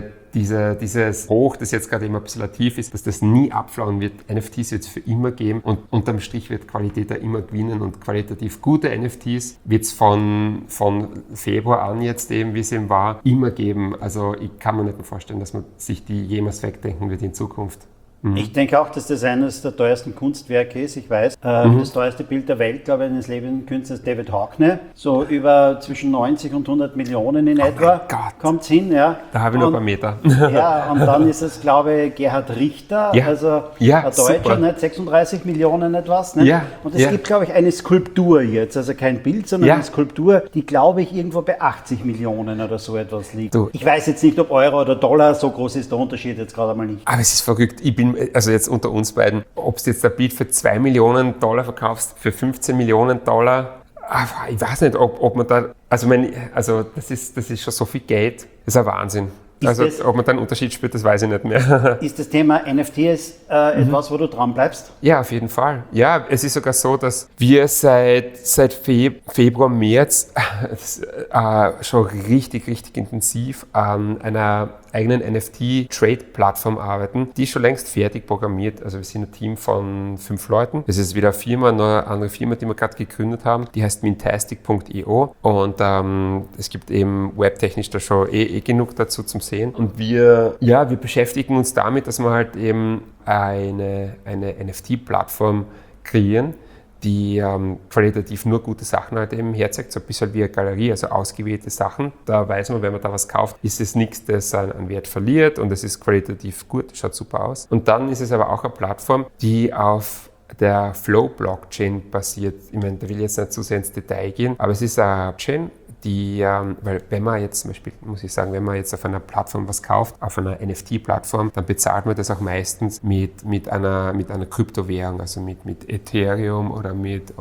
dieses Hoch, das jetzt gerade immer ein bisschen tief ist, dass das nie abflauen wird. NFTs wird es für immer geben und unterm Strich wird Qualität da immer gewinnen und qualitativ gute NFTs wird es von Februar an jetzt eben, wie es eben war, immer geben. Also ich kann mir nicht mehr vorstellen, dass man sich die jemals wegdenken wird in Zukunft. Ich denke auch, dass das eines der teuersten Kunstwerke ist. Ich weiß, das teuerste Bild der Welt, glaube ich, eines lebenden Künstlers, David Hockney, so über zwischen 90 und 100 Millionen in etwa kommt es hin. Ja. Da habe ich noch ein paar Meter. Ja, und dann ist es, glaube ich, Gerhard Richter, ein Deutscher, nicht, 36 Millionen etwas. Nicht? Ja, und es gibt, glaube ich, eine Skulptur jetzt, also kein Bild, sondern eine Skulptur, die, glaube ich, irgendwo bei 80 Millionen oder so etwas liegt. Ich weiß jetzt nicht, ob Euro oder Dollar, so groß ist der Unterschied jetzt gerade einmal nicht. Aber es ist verrückt. Also jetzt unter uns beiden, ob du jetzt ein Bild für $2 Millionen verkaufst, für 15 Millionen $, ich weiß nicht, ob man da, also das ist schon so viel Geld, das ist ein Wahnsinn. Ob man da einen Unterschied spürt, das weiß ich nicht mehr. Ist das Thema NFTs etwas, wo du dran bleibst? Ja, auf jeden Fall. Ja, es ist sogar so, dass wir seit Februar, März schon richtig intensiv an einer eigenen NFT-Trade-Plattform arbeiten. Die ist schon längst fertig programmiert. Also wir sind ein Team von 5 Leuten. Das ist wieder eine andere Firma, die wir gerade gegründet haben. Die heißt mintastic.io und es gibt eben webtechnisch da schon genug dazu zum Sehen. Und wir beschäftigen uns damit, dass wir halt eben eine NFT-Plattform kreieren, die qualitativ nur gute Sachen halt eben herzeigt, so ein bisschen wie eine Galerie, also ausgewählte Sachen. Da weiß man, wenn man da was kauft, ist es nichts, das an Wert verliert und es ist qualitativ gut, schaut super aus. Und dann ist es aber auch eine Plattform, die auf der Flow-Blockchain basiert. Ich meine, da will ich jetzt nicht zu sehr ins Detail gehen, aber es ist eine Blockchain, weil wenn man jetzt zum Beispiel, muss ich sagen, wenn man jetzt auf einer Plattform was kauft, auf einer NFT-Plattform, dann bezahlt man das auch meistens mit einer Kryptowährung, also mit Ethereum oder mit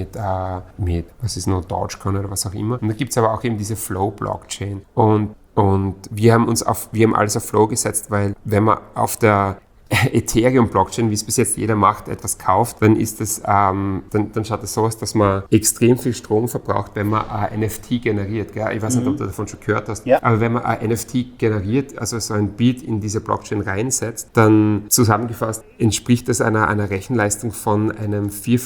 was ist noch, Dogecoin oder was auch immer. Und da gibt es aber auch eben diese Flow-Blockchain. Und wir haben alles auf Flow gesetzt, weil wenn man auf der Ethereum-Blockchain, wie es bis jetzt jeder macht, etwas kauft, dann ist das, dann schaut es so aus, dass man extrem viel Strom verbraucht, wenn man ein NFT generiert. Gell? Ich weiß nicht, ob du davon schon gehört hast, aber wenn man ein NFT generiert, also so ein Beat in diese Blockchain reinsetzt, dann zusammengefasst entspricht das einer Rechenleistung von einem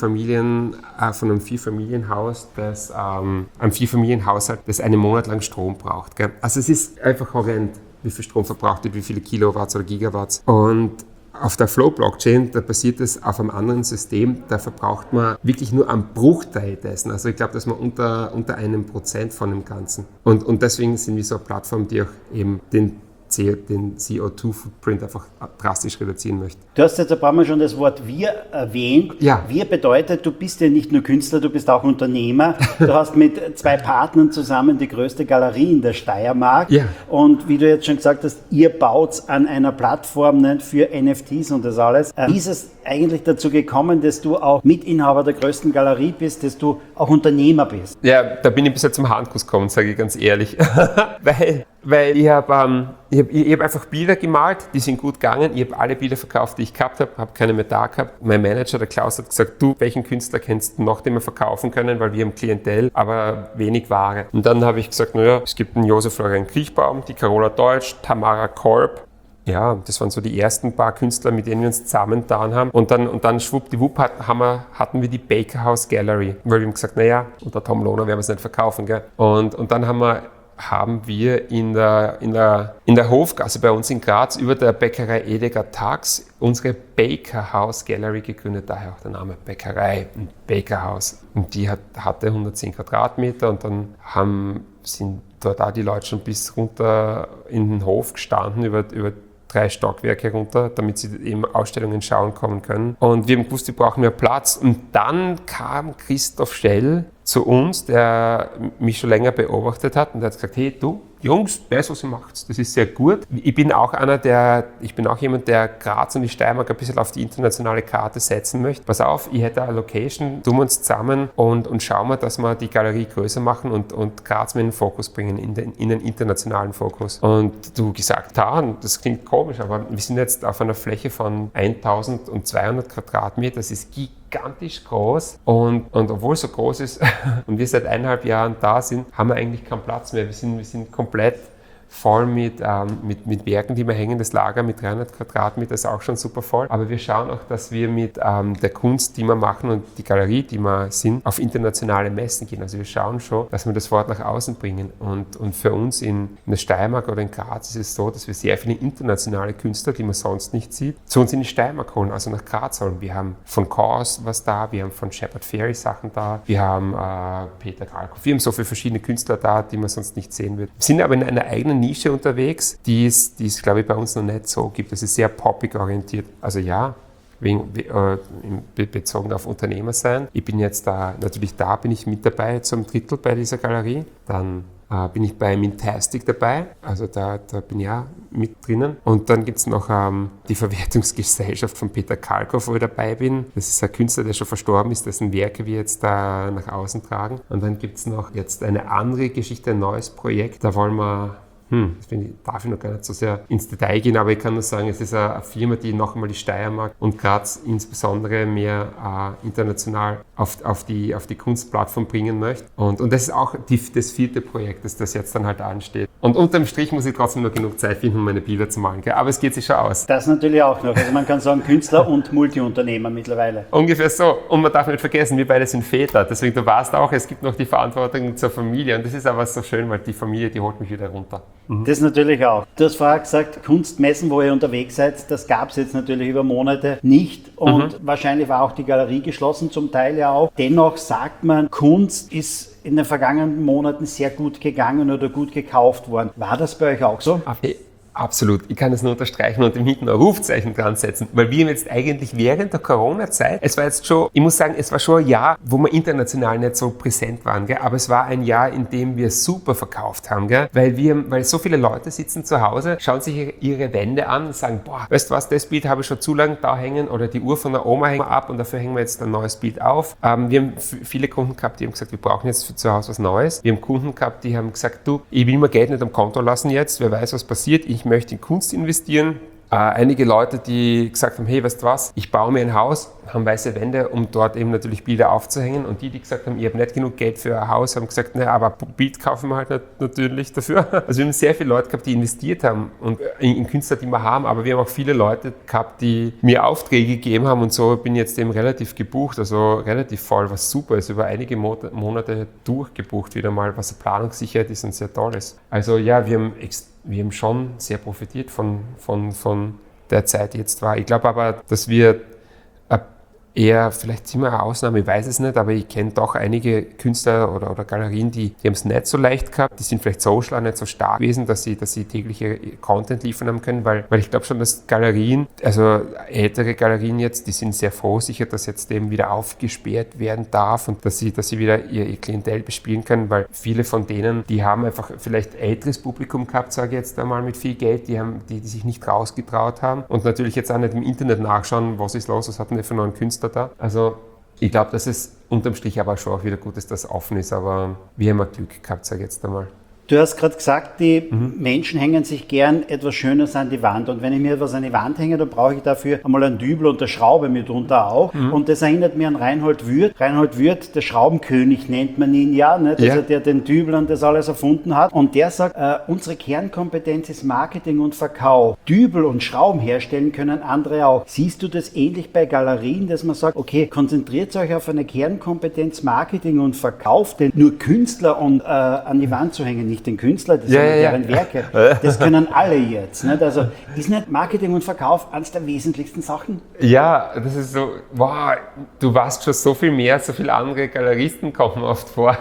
Vierfamilienhaus, einem Vierfamilienhaushalt, das einen Monat lang Strom braucht. Gell? Also es ist einfach horrend, wie viel Strom verbraucht wird, wie viele Kilowatts oder Gigawatts. Und auf der Flow-Blockchain, da basiert das auf einem anderen System, da verbraucht man wirklich nur einen Bruchteil dessen. Also ich glaube, dass man unter 1% von dem Ganzen. Und deswegen sind wir so eine Plattform, die auch eben den CO2-Footprint einfach drastisch reduzieren möchte. Du hast jetzt ein paar Mal schon das Wort Wir erwähnt. Ja. Wir bedeutet, du bist ja nicht nur Künstler, du bist auch Unternehmer. Du hast mit 2 Partnern zusammen die größte Galerie in der Steiermark. Ja. Und wie du jetzt schon gesagt hast, ihr baut an einer Plattform für NFTs und das alles. Wie ist es eigentlich dazu gekommen, dass du auch Mitinhaber der größten Galerie bist, dass du auch Unternehmer bist? Ja, da bin ich bis jetzt zum Handkuss gekommen, sage ich ganz ehrlich. Weil ich habe hab einfach Bilder gemalt, die sind gut gegangen. Ich habe alle Bilder verkauft, die ich gehabt habe keine mehr da gehabt. Mein Manager, der Klaus, hat gesagt, du, welchen Künstler kennst du noch, den wir verkaufen können, weil wir haben Klientel, aber wenig Ware. Und dann habe ich gesagt, naja, es gibt einen Josef Florian Kriechbaum, die Carola Deutsch, Tamara Kolb. Ja, das waren so die ersten paar Künstler, mit denen wir uns zusammengetan haben. Und dann schwuppdiwupp hatten wir die Baker House Gallery, weil wir haben gesagt, naja, unter Tom Lohner werden wir es nicht verkaufen, gell? Und dann haben wir in der Hofgasse bei uns in Graz über der Bäckerei Edeka Tax unsere Baker House Gallery gegründet, daher auch der Name Bäckerei und Baker House. Und die hatte 110 Quadratmeter und dann sind dort auch die Leute schon bis runter in den Hof gestanden, über 3 Stockwerke runter, damit sie eben Ausstellungen schauen kommen können. Und wir haben gewusst, wir brauchen mehr Platz. Und dann kam Christoph Schell zu uns, der mich schon länger beobachtet hat und der hat gesagt, hey du, Jungs, weißt du, was ihr macht? Das ist sehr gut. Ich bin auch jemand, der Graz und die Steiermark ein bisschen auf die internationale Karte setzen möchte. Pass auf, ich hätte eine Location, tun wir uns zusammen und schauen wir, dass wir die Galerie größer machen und Graz mit in den Fokus bringen, in den internationalen Fokus. Und du gesagt, das klingt komisch, aber wir sind jetzt auf einer Fläche von 1200 Quadratmeter, das ist gigantisch groß und obwohl es so groß ist und wir seit 1,5 Jahren da sind, haben wir eigentlich keinen Platz mehr. Wir sind komplett voll mit Werken, die wir hängen. Das Lager mit 300 Quadratmeter ist auch schon super voll. Aber wir schauen auch, dass wir mit der Kunst, die wir machen und die Galerie, die wir sind, auf internationale Messen gehen. Also wir schauen schon, dass wir das Wort nach außen bringen. Und für uns in der Steiermark oder in Graz ist es so, dass wir sehr viele internationale Künstler, die man sonst nicht sieht, zu uns in die Steiermark holen, also nach Graz holen. Wir haben von Kaws was da, wir haben von Shepard Fairey Sachen da, wir haben Peter Kalkow, wir haben so viele verschiedene Künstler da, die man sonst nicht sehen wird. Wir sind aber in einer eigenen Nische unterwegs, die es glaube ich, bei uns noch nicht so gibt. Das ist sehr poppig orientiert. Also ja, bezogen auf Unternehmer sein. Ich bin jetzt bin ich mit dabei zum Drittel bei dieser Galerie. Dann bin ich bei Mintastic dabei, also da bin ich ja mit drinnen. Und dann gibt es noch die Verwertungsgesellschaft von Peter Kalkow, wo ich dabei bin. Das ist ein Künstler, der schon verstorben ist, dessen Werke wir jetzt da nach außen tragen. Und dann gibt es noch jetzt eine andere Geschichte, ein neues Projekt. Da wollen wir darf ich noch gar nicht so sehr ins Detail gehen, aber ich kann nur sagen, es ist eine Firma, die noch einmal die Steiermark und Graz insbesondere mehr international auf die Kunstplattform bringen möchte. Und das ist auch das 4. Projekt, das jetzt dann halt ansteht. Und unterm Strich muss ich trotzdem noch genug Zeit finden, um meine Bilder zu malen. Gell? Aber es geht sich schon aus. Das natürlich auch noch. Also man kann sagen, Künstler und Multiunternehmer mittlerweile. Ungefähr so. Und man darf nicht vergessen, wir beide sind Väter. Deswegen, du weißt auch, es gibt noch die Verantwortung zur Familie. Und das ist aber so schön, weil die Familie, die holt mich wieder runter. Das natürlich auch. Du hast vorher gesagt, Kunstmessen, wo ihr unterwegs seid, das gab es jetzt natürlich über Monate nicht und wahrscheinlich war auch die Galerie geschlossen, zum Teil ja auch. Dennoch sagt man, Kunst ist in den vergangenen Monaten sehr gut gegangen oder gut gekauft worden. War das bei euch auch so? Absolut. Ich kann das nur unterstreichen und dem hinten ein Rufzeichen dran setzen, weil wir jetzt eigentlich während der Corona-Zeit, es war jetzt schon, ich muss sagen, es war schon ein Jahr, wo wir international nicht so präsent waren, gell? Aber es war ein Jahr, in dem wir super verkauft haben, gell? Weil so viele Leute sitzen zu Hause, schauen sich ihre Wände an und sagen, boah, weißt du was, das Bild habe ich schon zu lange da hängen oder die Uhr von der Oma hängen wir ab und dafür hängen wir jetzt ein neues Bild auf. Wir haben viele Kunden gehabt, die haben gesagt, wir brauchen jetzt für zu Hause was Neues. Wir haben Kunden gehabt, die haben gesagt, du, ich will mir Geld nicht am Konto lassen jetzt, wer weiß, was passiert, ich möchte in Kunst investieren. Einige Leute, die gesagt haben, hey, weißt du was, ich baue mir ein Haus, haben weiße Wände, um dort eben natürlich Bilder aufzuhängen. Und die gesagt haben, ich habe nicht genug Geld für ein Haus, haben gesagt, naja, aber Bild kaufen wir halt natürlich dafür. Also wir haben sehr viele Leute gehabt, die investiert haben und in Künstler, die wir haben, aber wir haben auch viele Leute gehabt, die mir Aufträge gegeben haben und so bin ich jetzt eben relativ gebucht, also relativ voll, was super ist, über einige Monate durchgebucht wieder mal, was eine Planungssicherheit ist und sehr toll ist. Also ja, wir haben schon sehr profitiert von der Zeit jetzt war. Ich glaube aber, dass wir eher, vielleicht sind wir eine Ausnahme, ich weiß es nicht, aber ich kenne doch einige Künstler oder Galerien, die haben es nicht so leicht gehabt, die sind vielleicht social nicht so stark gewesen, dass sie tägliche Content liefern haben können, weil ich glaube schon, dass Galerien, also ältere Galerien jetzt, die sind sehr froh sicher, dass jetzt eben wieder aufgesperrt werden darf und dass sie wieder ihr Klientel bespielen können, weil viele von denen, die haben einfach vielleicht älteres Publikum gehabt, sage ich jetzt einmal, mit viel Geld, die sich nicht rausgetraut haben und natürlich jetzt auch nicht im Internet nachschauen, was ist los, was hat denn der für einen neuen Künstler da. Also ich glaube, dass es unterm Strich aber schon auch wieder gut ist, dass es offen ist, aber wir haben Glück gehabt, sage ich jetzt einmal. Du hast gerade gesagt, die Menschen hängen sich gern etwas Schönes an die Wand. Und wenn ich mir etwas an die Wand hänge, dann brauche ich dafür einmal einen Dübel und eine Schraube mitunter auch. Und das erinnert mich an Reinhold Würth. Reinhold Würth, der Schraubenkönig nennt man ihn ja, ne? Also der den Dübel und das alles erfunden hat. Und der sagt, unsere Kernkompetenz ist Marketing und Verkauf. Dübel und Schrauben herstellen können andere auch. Siehst du das ähnlich bei Galerien, dass man sagt, okay, konzentriert euch auf eine Kernkompetenz Marketing und Verkauf, denn nur Künstler und an die Wand zu hängen, nicht den Künstler, das sind deren Werke. Das können alle jetzt. Nicht? Also ist nicht Marketing und Verkauf eines der wesentlichsten Sachen? Ja, das ist so, wow, du warst schon so viel mehr, so viele andere Galeristen kommen oft vor.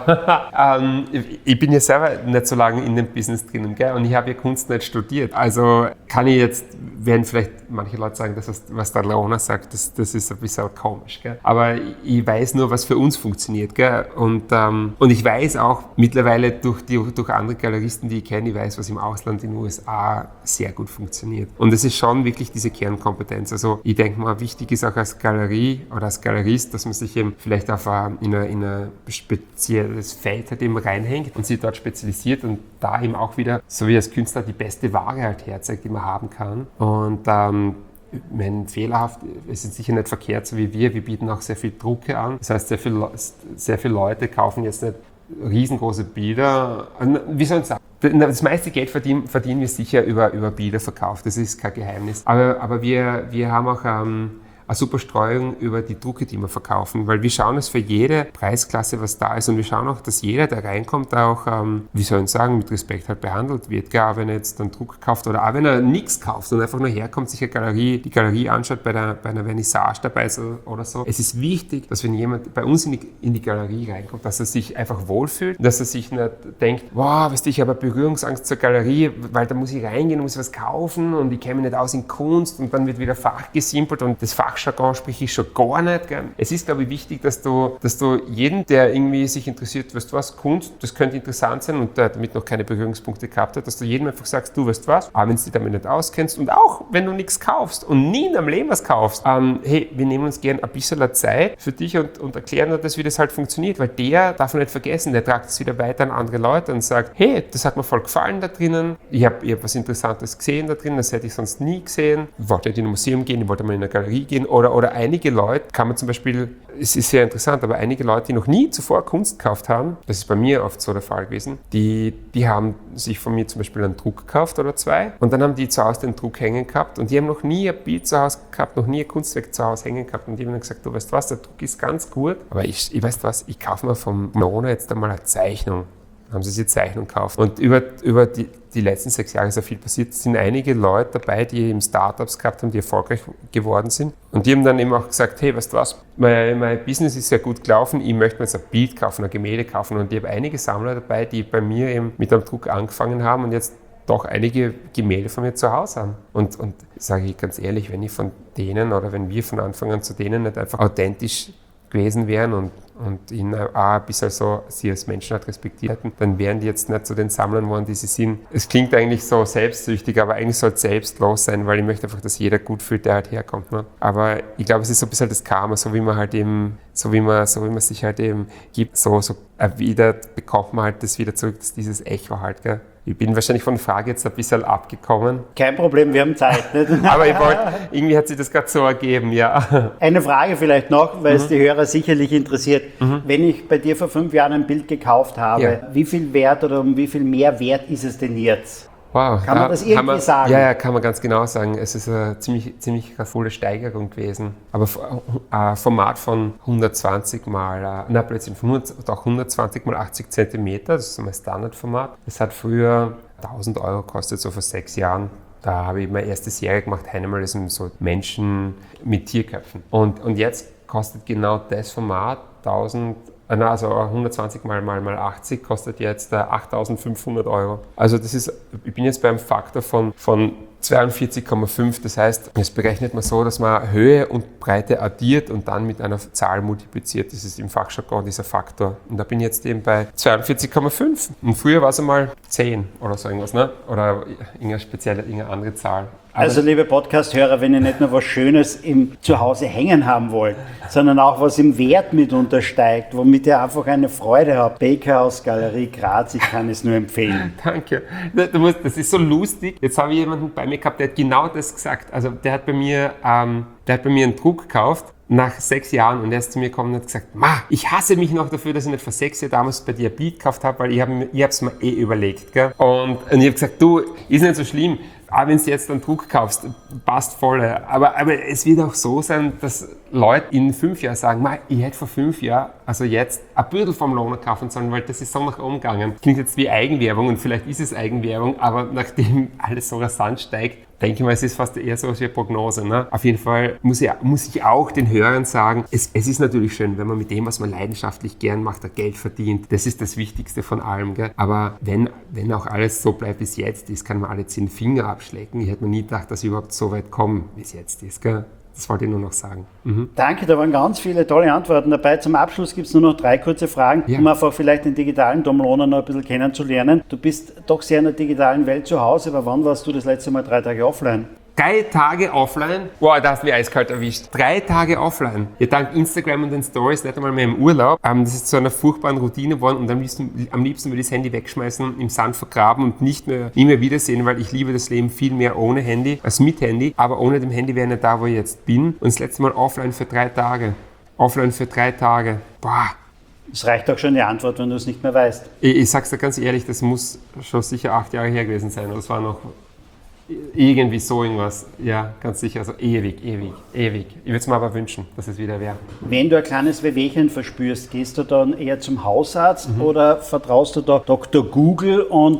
Ich bin ja selber nicht so lange in dem Business drinnen, gell? Und ich habe ja Kunst nicht studiert. Also kann ich jetzt, werden vielleicht manche Leute sagen, dass was der Leona sagt, das ist ein bisschen komisch. Gell? Aber ich weiß nur, was für uns funktioniert. Gell? Und ich weiß auch mittlerweile durch andere Galeristen, die ich kenne, ich weiß, was im Ausland in den USA sehr gut funktioniert. Und es ist schon wirklich diese Kernkompetenz. Also ich denke mal, wichtig ist auch als Galerie oder als Galerist, dass man sich eben vielleicht auf in ein spezielles Feld halt eben reinhängt und sich dort spezialisiert und da eben auch wieder, so wie als Künstler, die beste Ware halt herzeigt, die man haben kann. Und fehlerhaft, es ist sicher nicht verkehrt, so wie wir bieten auch sehr viel Drucke an. Das heißt, sehr viele Leute kaufen jetzt nicht riesengroße Bilder. Wie soll ich sagen? Das meiste Geld verdienen wir sicher über Bilderverkauf, das ist kein Geheimnis. Aber wir haben auch eine super Streuung über die Drucke, die wir verkaufen, weil wir schauen, dass für jede Preisklasse was da ist und wir schauen auch, dass jeder, der reinkommt, auch, wie soll ich sagen, mit Respekt halt behandelt wird. Auch wenn er jetzt einen Druck kauft oder auch wenn er nichts kauft und einfach nur herkommt, sich die Galerie anschaut, bei einer Vernissage dabei ist oder so. Es ist wichtig, dass wenn jemand bei uns in die Galerie reinkommt, dass er sich einfach wohlfühlt, dass er sich nicht denkt, wow, weißt du, ich habe Berührungsangst zur Galerie, weil da muss ich reingehen, muss was kaufen und ich kenne mich nicht aus in Kunst und dann wird wieder fachgesimpelt und das Fachjargon spreche ich schon gar nicht. Gell? Es ist, glaube ich, wichtig, dass du jeden, der irgendwie sich interessiert, weißt du was, Kunst, das könnte interessant sein und der damit noch keine Berührungspunkte gehabt hat, dass du jedem einfach sagst, du weißt was, aber wenn du dich damit nicht auskennst und auch wenn du nichts kaufst und nie in deinem Leben was kaufst, hey, wir nehmen uns gern ein bisschen Zeit für dich und erklären dir das, wie das halt funktioniert, weil der darf man nicht vergessen, der tragt es wieder weiter an andere Leute und sagt, hey, das hat mir voll gefallen da drinnen, ich hab was Interessantes gesehen da drinnen, das hätte ich sonst nie gesehen, ich wollte in ein Museum gehen, ich wollte mal in eine Galerie gehen oder einige Leute, kann man zum Beispiel, es ist sehr interessant, aber einige Leute, die noch nie zuvor Kunst gekauft haben, das ist bei mir oft so der Fall gewesen, die haben sich von mir zum Beispiel einen Druck gekauft oder zwei und dann haben die zu Hause den Druck hängen gehabt und die haben noch nie ein Bild zu Hause gehabt, noch nie ein Kunstwerk zu Hause hängen gehabt und die haben dann gesagt, du weißt was, der Druck ist ganz gut, aber ich weiß was, ich kaufe mir vom Leona jetzt einmal eine Zeichnung. Haben sie die Zeichnung gekauft. Und über die letzten 6 Jahre ist ja viel passiert. Es sind einige Leute dabei, die eben Startups gehabt haben, die erfolgreich geworden sind. Und die haben dann eben auch gesagt, hey, weißt du was, mein Business ist sehr gut gelaufen, ich möchte mir jetzt ein Bild kaufen, ein Gemälde kaufen. Und ich habe einige Sammler dabei, die bei mir eben mit einem Druck angefangen haben und jetzt doch einige Gemälde von mir zu Hause haben. Und sage ich ganz ehrlich, wenn ich von denen oder wenn wir von Anfang an zu denen nicht einfach authentisch gewesen wären und ihn auch ein bisschen so sie als Menschen halt respektiert hätten, dann wären die jetzt nicht zu den Sammlern geworden, die sie sind. Es klingt eigentlich so selbstsüchtig, aber eigentlich soll es selbstlos sein, weil ich möchte einfach, dass jeder gut fühlt, der halt herkommt. Ne? Aber ich glaube, es ist so ein bisschen das Karma, so wie man halt eben, so wie man sich halt eben gibt, so erwidert, bekommt man halt das wieder zurück, dass dieses Echo halt, gell? Ich bin wahrscheinlich von der Frage jetzt ein bisschen abgekommen. Kein Problem, wir haben Zeit. Nicht? Aber irgendwie hat sich das gerade so ergeben, ja. Eine Frage vielleicht noch, weil es die Hörer sicherlich interessiert. Wenn ich bei dir vor 5 Jahren ein Bild gekauft habe, wie viel Wert oder um wie viel mehr wert ist es denn jetzt? Wow. Kann man das irgendwie sagen? Ja, kann man ganz genau sagen. Es ist eine ziemlich volle Steigerung gewesen. Aber ein Format von 120 mal, plötzlich 120 mal 80 cm, das ist so mein Standardformat. Das hat früher 1.000 € gekostet, so vor 6 Jahren. Da habe ich meine erste Serie gemacht, Animalism, so Menschen mit Tierköpfen. Und jetzt kostet genau das Format 120 mal 80 kostet jetzt 8.500 €. Also ich bin jetzt beim Faktor von 42,5. Das heißt, das berechnet man so, dass man Höhe und Breite addiert und dann mit einer Zahl multipliziert. Das ist im Fachjargon dieser Faktor. Und da bin ich jetzt eben bei 42,5. Und früher war es einmal 10 oder so irgendwas, ne? Oder irgendeine andere Zahl. Also liebe Podcast-Hörer, wenn ihr nicht nur was Schönes im Zuhause hängen haben wollt, sondern auch was im Wert mitunter steigt, womit ihr einfach eine Freude habt. Bakehouse Galerie Graz, ich kann es nur empfehlen. Danke. Das ist so lustig. Jetzt habe ich jemanden bei mir gehabt, der hat genau das gesagt. Also der hat bei mir einen Druck gekauft nach 6 Jahren und er ist zu mir gekommen und hat gesagt, ich hasse mich noch dafür, dass ich nicht vor 6 Jahren damals bei dir ein Beat gekauft habe, weil ich habe es mir überlegt. Gell? Und ich habe gesagt, du, ist nicht so schlimm. Aber wenn du jetzt einen Druck kaufst, passt voll. Aber es wird auch so sein, dass Leute in 5 Jahren sagen, ich hätte vor 5 Jahren, also jetzt, ein Büdel vom Lohner kaufen sollen, weil das ist so nach oben gegangen. Klingt jetzt wie Eigenwerbung und vielleicht ist es Eigenwerbung, aber nachdem alles so rasant steigt, denke ich mal, es ist fast eher so wie eine Prognose. Ne? Auf jeden Fall muss ich auch den Hörern sagen, es ist natürlich schön, wenn man mit dem, was man leidenschaftlich gern macht, Geld verdient. Das ist das Wichtigste von allem. Gell? Aber wenn auch alles so bleibt, wie es jetzt ist, kann man alle 10 Finger abschlecken. Ich hätte mir nie gedacht, dass ich überhaupt so weit komme, wie es jetzt ist. Gell? Das wollte ich nur noch sagen. Danke, da waren ganz viele tolle Antworten dabei. Zum Abschluss gibt es nur noch 3 kurze Fragen, um einfach vielleicht den digitalen Tom Lohner noch ein bisschen kennenzulernen. Du bist doch sehr in der digitalen Welt zu Hause, aber wann warst du das letzte Mal 3 Tage offline? 3 Tage offline? Boah, da hast du mich eiskalt erwischt. 3 Tage offline. Ja, dank Instagram und den Stories nicht einmal mehr im Urlaub. Das ist zu einer furchtbaren Routine geworden und am liebsten würde ich das Handy wegschmeißen, im Sand vergraben und nie mehr wiedersehen, weil ich liebe das Leben viel mehr ohne Handy als mit Handy. Aber ohne dem Handy wäre ich nicht da, wo ich jetzt bin. Und das letzte Mal offline für 3 Tage. Offline für 3 Tage. Boah. Das reicht auch schon die Antwort, wenn du es nicht mehr weißt. Ich sag's dir ganz ehrlich, das muss schon sicher 8 Jahre her gewesen sein. Das war noch irgendwie so irgendwas, ja, ganz sicher, also ewig. Ich würde es mir aber wünschen, dass es wieder wäre. Wenn du ein kleines Wehwehchen verspürst, gehst du dann eher zum Hausarzt oder vertraust du da Dr. Google und...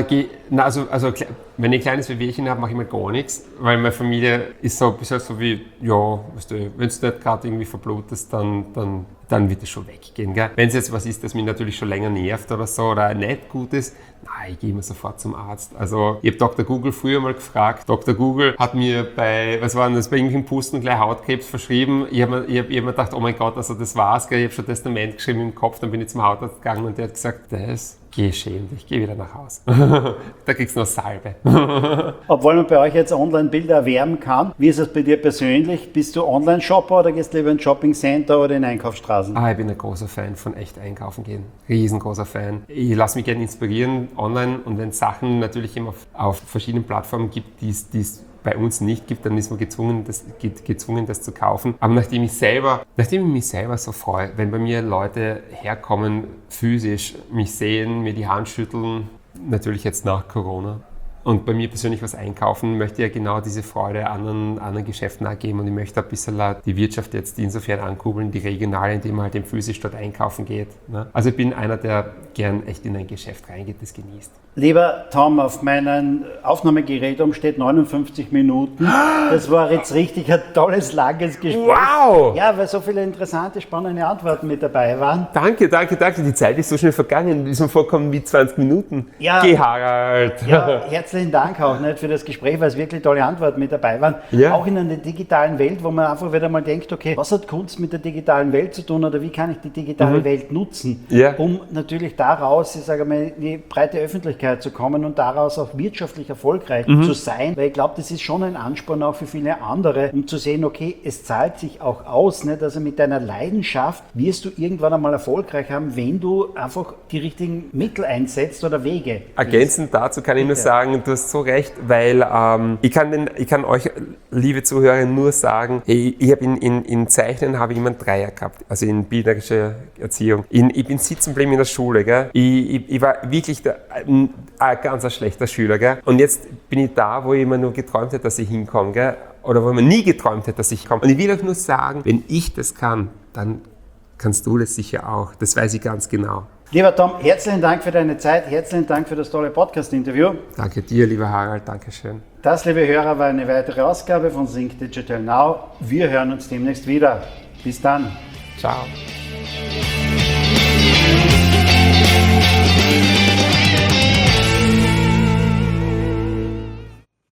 Also wenn ich ein kleines Wehwehchen habe, mache ich mir gar nichts, weil meine Familie ist so ein bisschen so wie, ja, weißt du, wenn du nicht gerade irgendwie verblutest, dann wird es schon weggehen. Gell? Wenn es jetzt was ist, das mich natürlich schon länger nervt oder so oder nicht gut ist, nein, ich gehe immer sofort zum Arzt. Also ich habe Dr. Google früher mal gefragt. Dr. Google hat mir bei irgendwelchen Pusten gleich Hautkrebs verschrieben. Ich hab mir gedacht, oh mein Gott, also das war's. Gell? Ich habe schon Testament geschrieben im Kopf, dann bin ich zum Hautarzt gegangen und der hat gesagt, geh schäm dich, geh wieder nach Hause. Da kriegst du noch Salbe. Obwohl man bei euch jetzt Online-Bilder erwerben kann, wie ist es bei dir persönlich? Bist du Online-Shopper oder gehst du lieber in Shopping-Center oder in Einkaufsstraßen? Ich bin ein großer Fan von echt einkaufen gehen. Riesengroßer Fan. Ich lasse mich gerne inspirieren online und wenn es Sachen natürlich immer auf verschiedenen Plattformen gibt, die es bei uns nicht gibt, dann ist man gezwungen, das zu kaufen. Aber nachdem ich mich selber so freue, wenn bei mir Leute herkommen, physisch mich sehen, mir die Hand schütteln, natürlich jetzt nach Corona, und bei mir persönlich was einkaufen, möchte ich ja genau diese Freude anderen Geschäften auch geben und ich möchte ein bisschen die Wirtschaft jetzt insofern ankurbeln, die regionale, indem man halt eben physisch dort einkaufen geht. Ne? Also ich bin einer, der gern echt in ein Geschäft reingeht, das genießt. Lieber Tom, auf meinem Aufnahmegerät steht 59 Minuten. Das war jetzt richtig ein tolles, langes Gespräch. Wow! Ja, weil so viele interessante, spannende Antworten mit dabei waren. Danke. Die Zeit ist so schnell vergangen. Ist mir vorkommen wie 20 Minuten. Ja. Geh, Harald! Ja, herzlichen Dank auch nicht für das Gespräch, weil es wirklich tolle Antworten mit dabei waren. Ja. Auch in einer digitalen Welt, wo man einfach wieder mal denkt, okay, was hat Kunst mit der digitalen Welt zu tun oder wie kann ich die digitale Welt nutzen, um natürlich daraus, ich sage mal, in die breite Öffentlichkeit zu kommen und daraus auch wirtschaftlich erfolgreich zu sein, weil ich glaube, das ist schon ein Ansporn auch für viele andere, um zu sehen, okay, es zahlt sich auch aus, nicht? Also mit deiner Leidenschaft wirst du irgendwann einmal erfolgreich haben, wenn du einfach die richtigen Mittel einsetzt oder Wege. Ergänzend dazu kann ich nur sagen, du hast so recht, weil ich kann euch, liebe Zuhörer, nur sagen, ich habe in Zeichnen habe ich immer einen Dreier gehabt, also in bildnerischer Erziehung. Ich bin sitzen geblieben in der Schule, gell? Ich war wirklich ein ganz schlechter Schüler, gell? Und jetzt bin ich da, wo ich immer nur geträumt hätte, dass ich hinkomme, gell? Oder wo ich mir nie geträumt hätte, dass ich komme. Und ich will euch nur sagen, wenn ich das kann, dann kannst du das sicher auch. Das weiß ich ganz genau. Lieber Tom, herzlichen Dank für deine Zeit, herzlichen Dank für das tolle Podcast-Interview. Danke dir, lieber Harald, danke schön. Das, liebe Hörer, war eine weitere Ausgabe von Think Digital Now. Wir hören uns demnächst wieder. Bis dann. Ciao.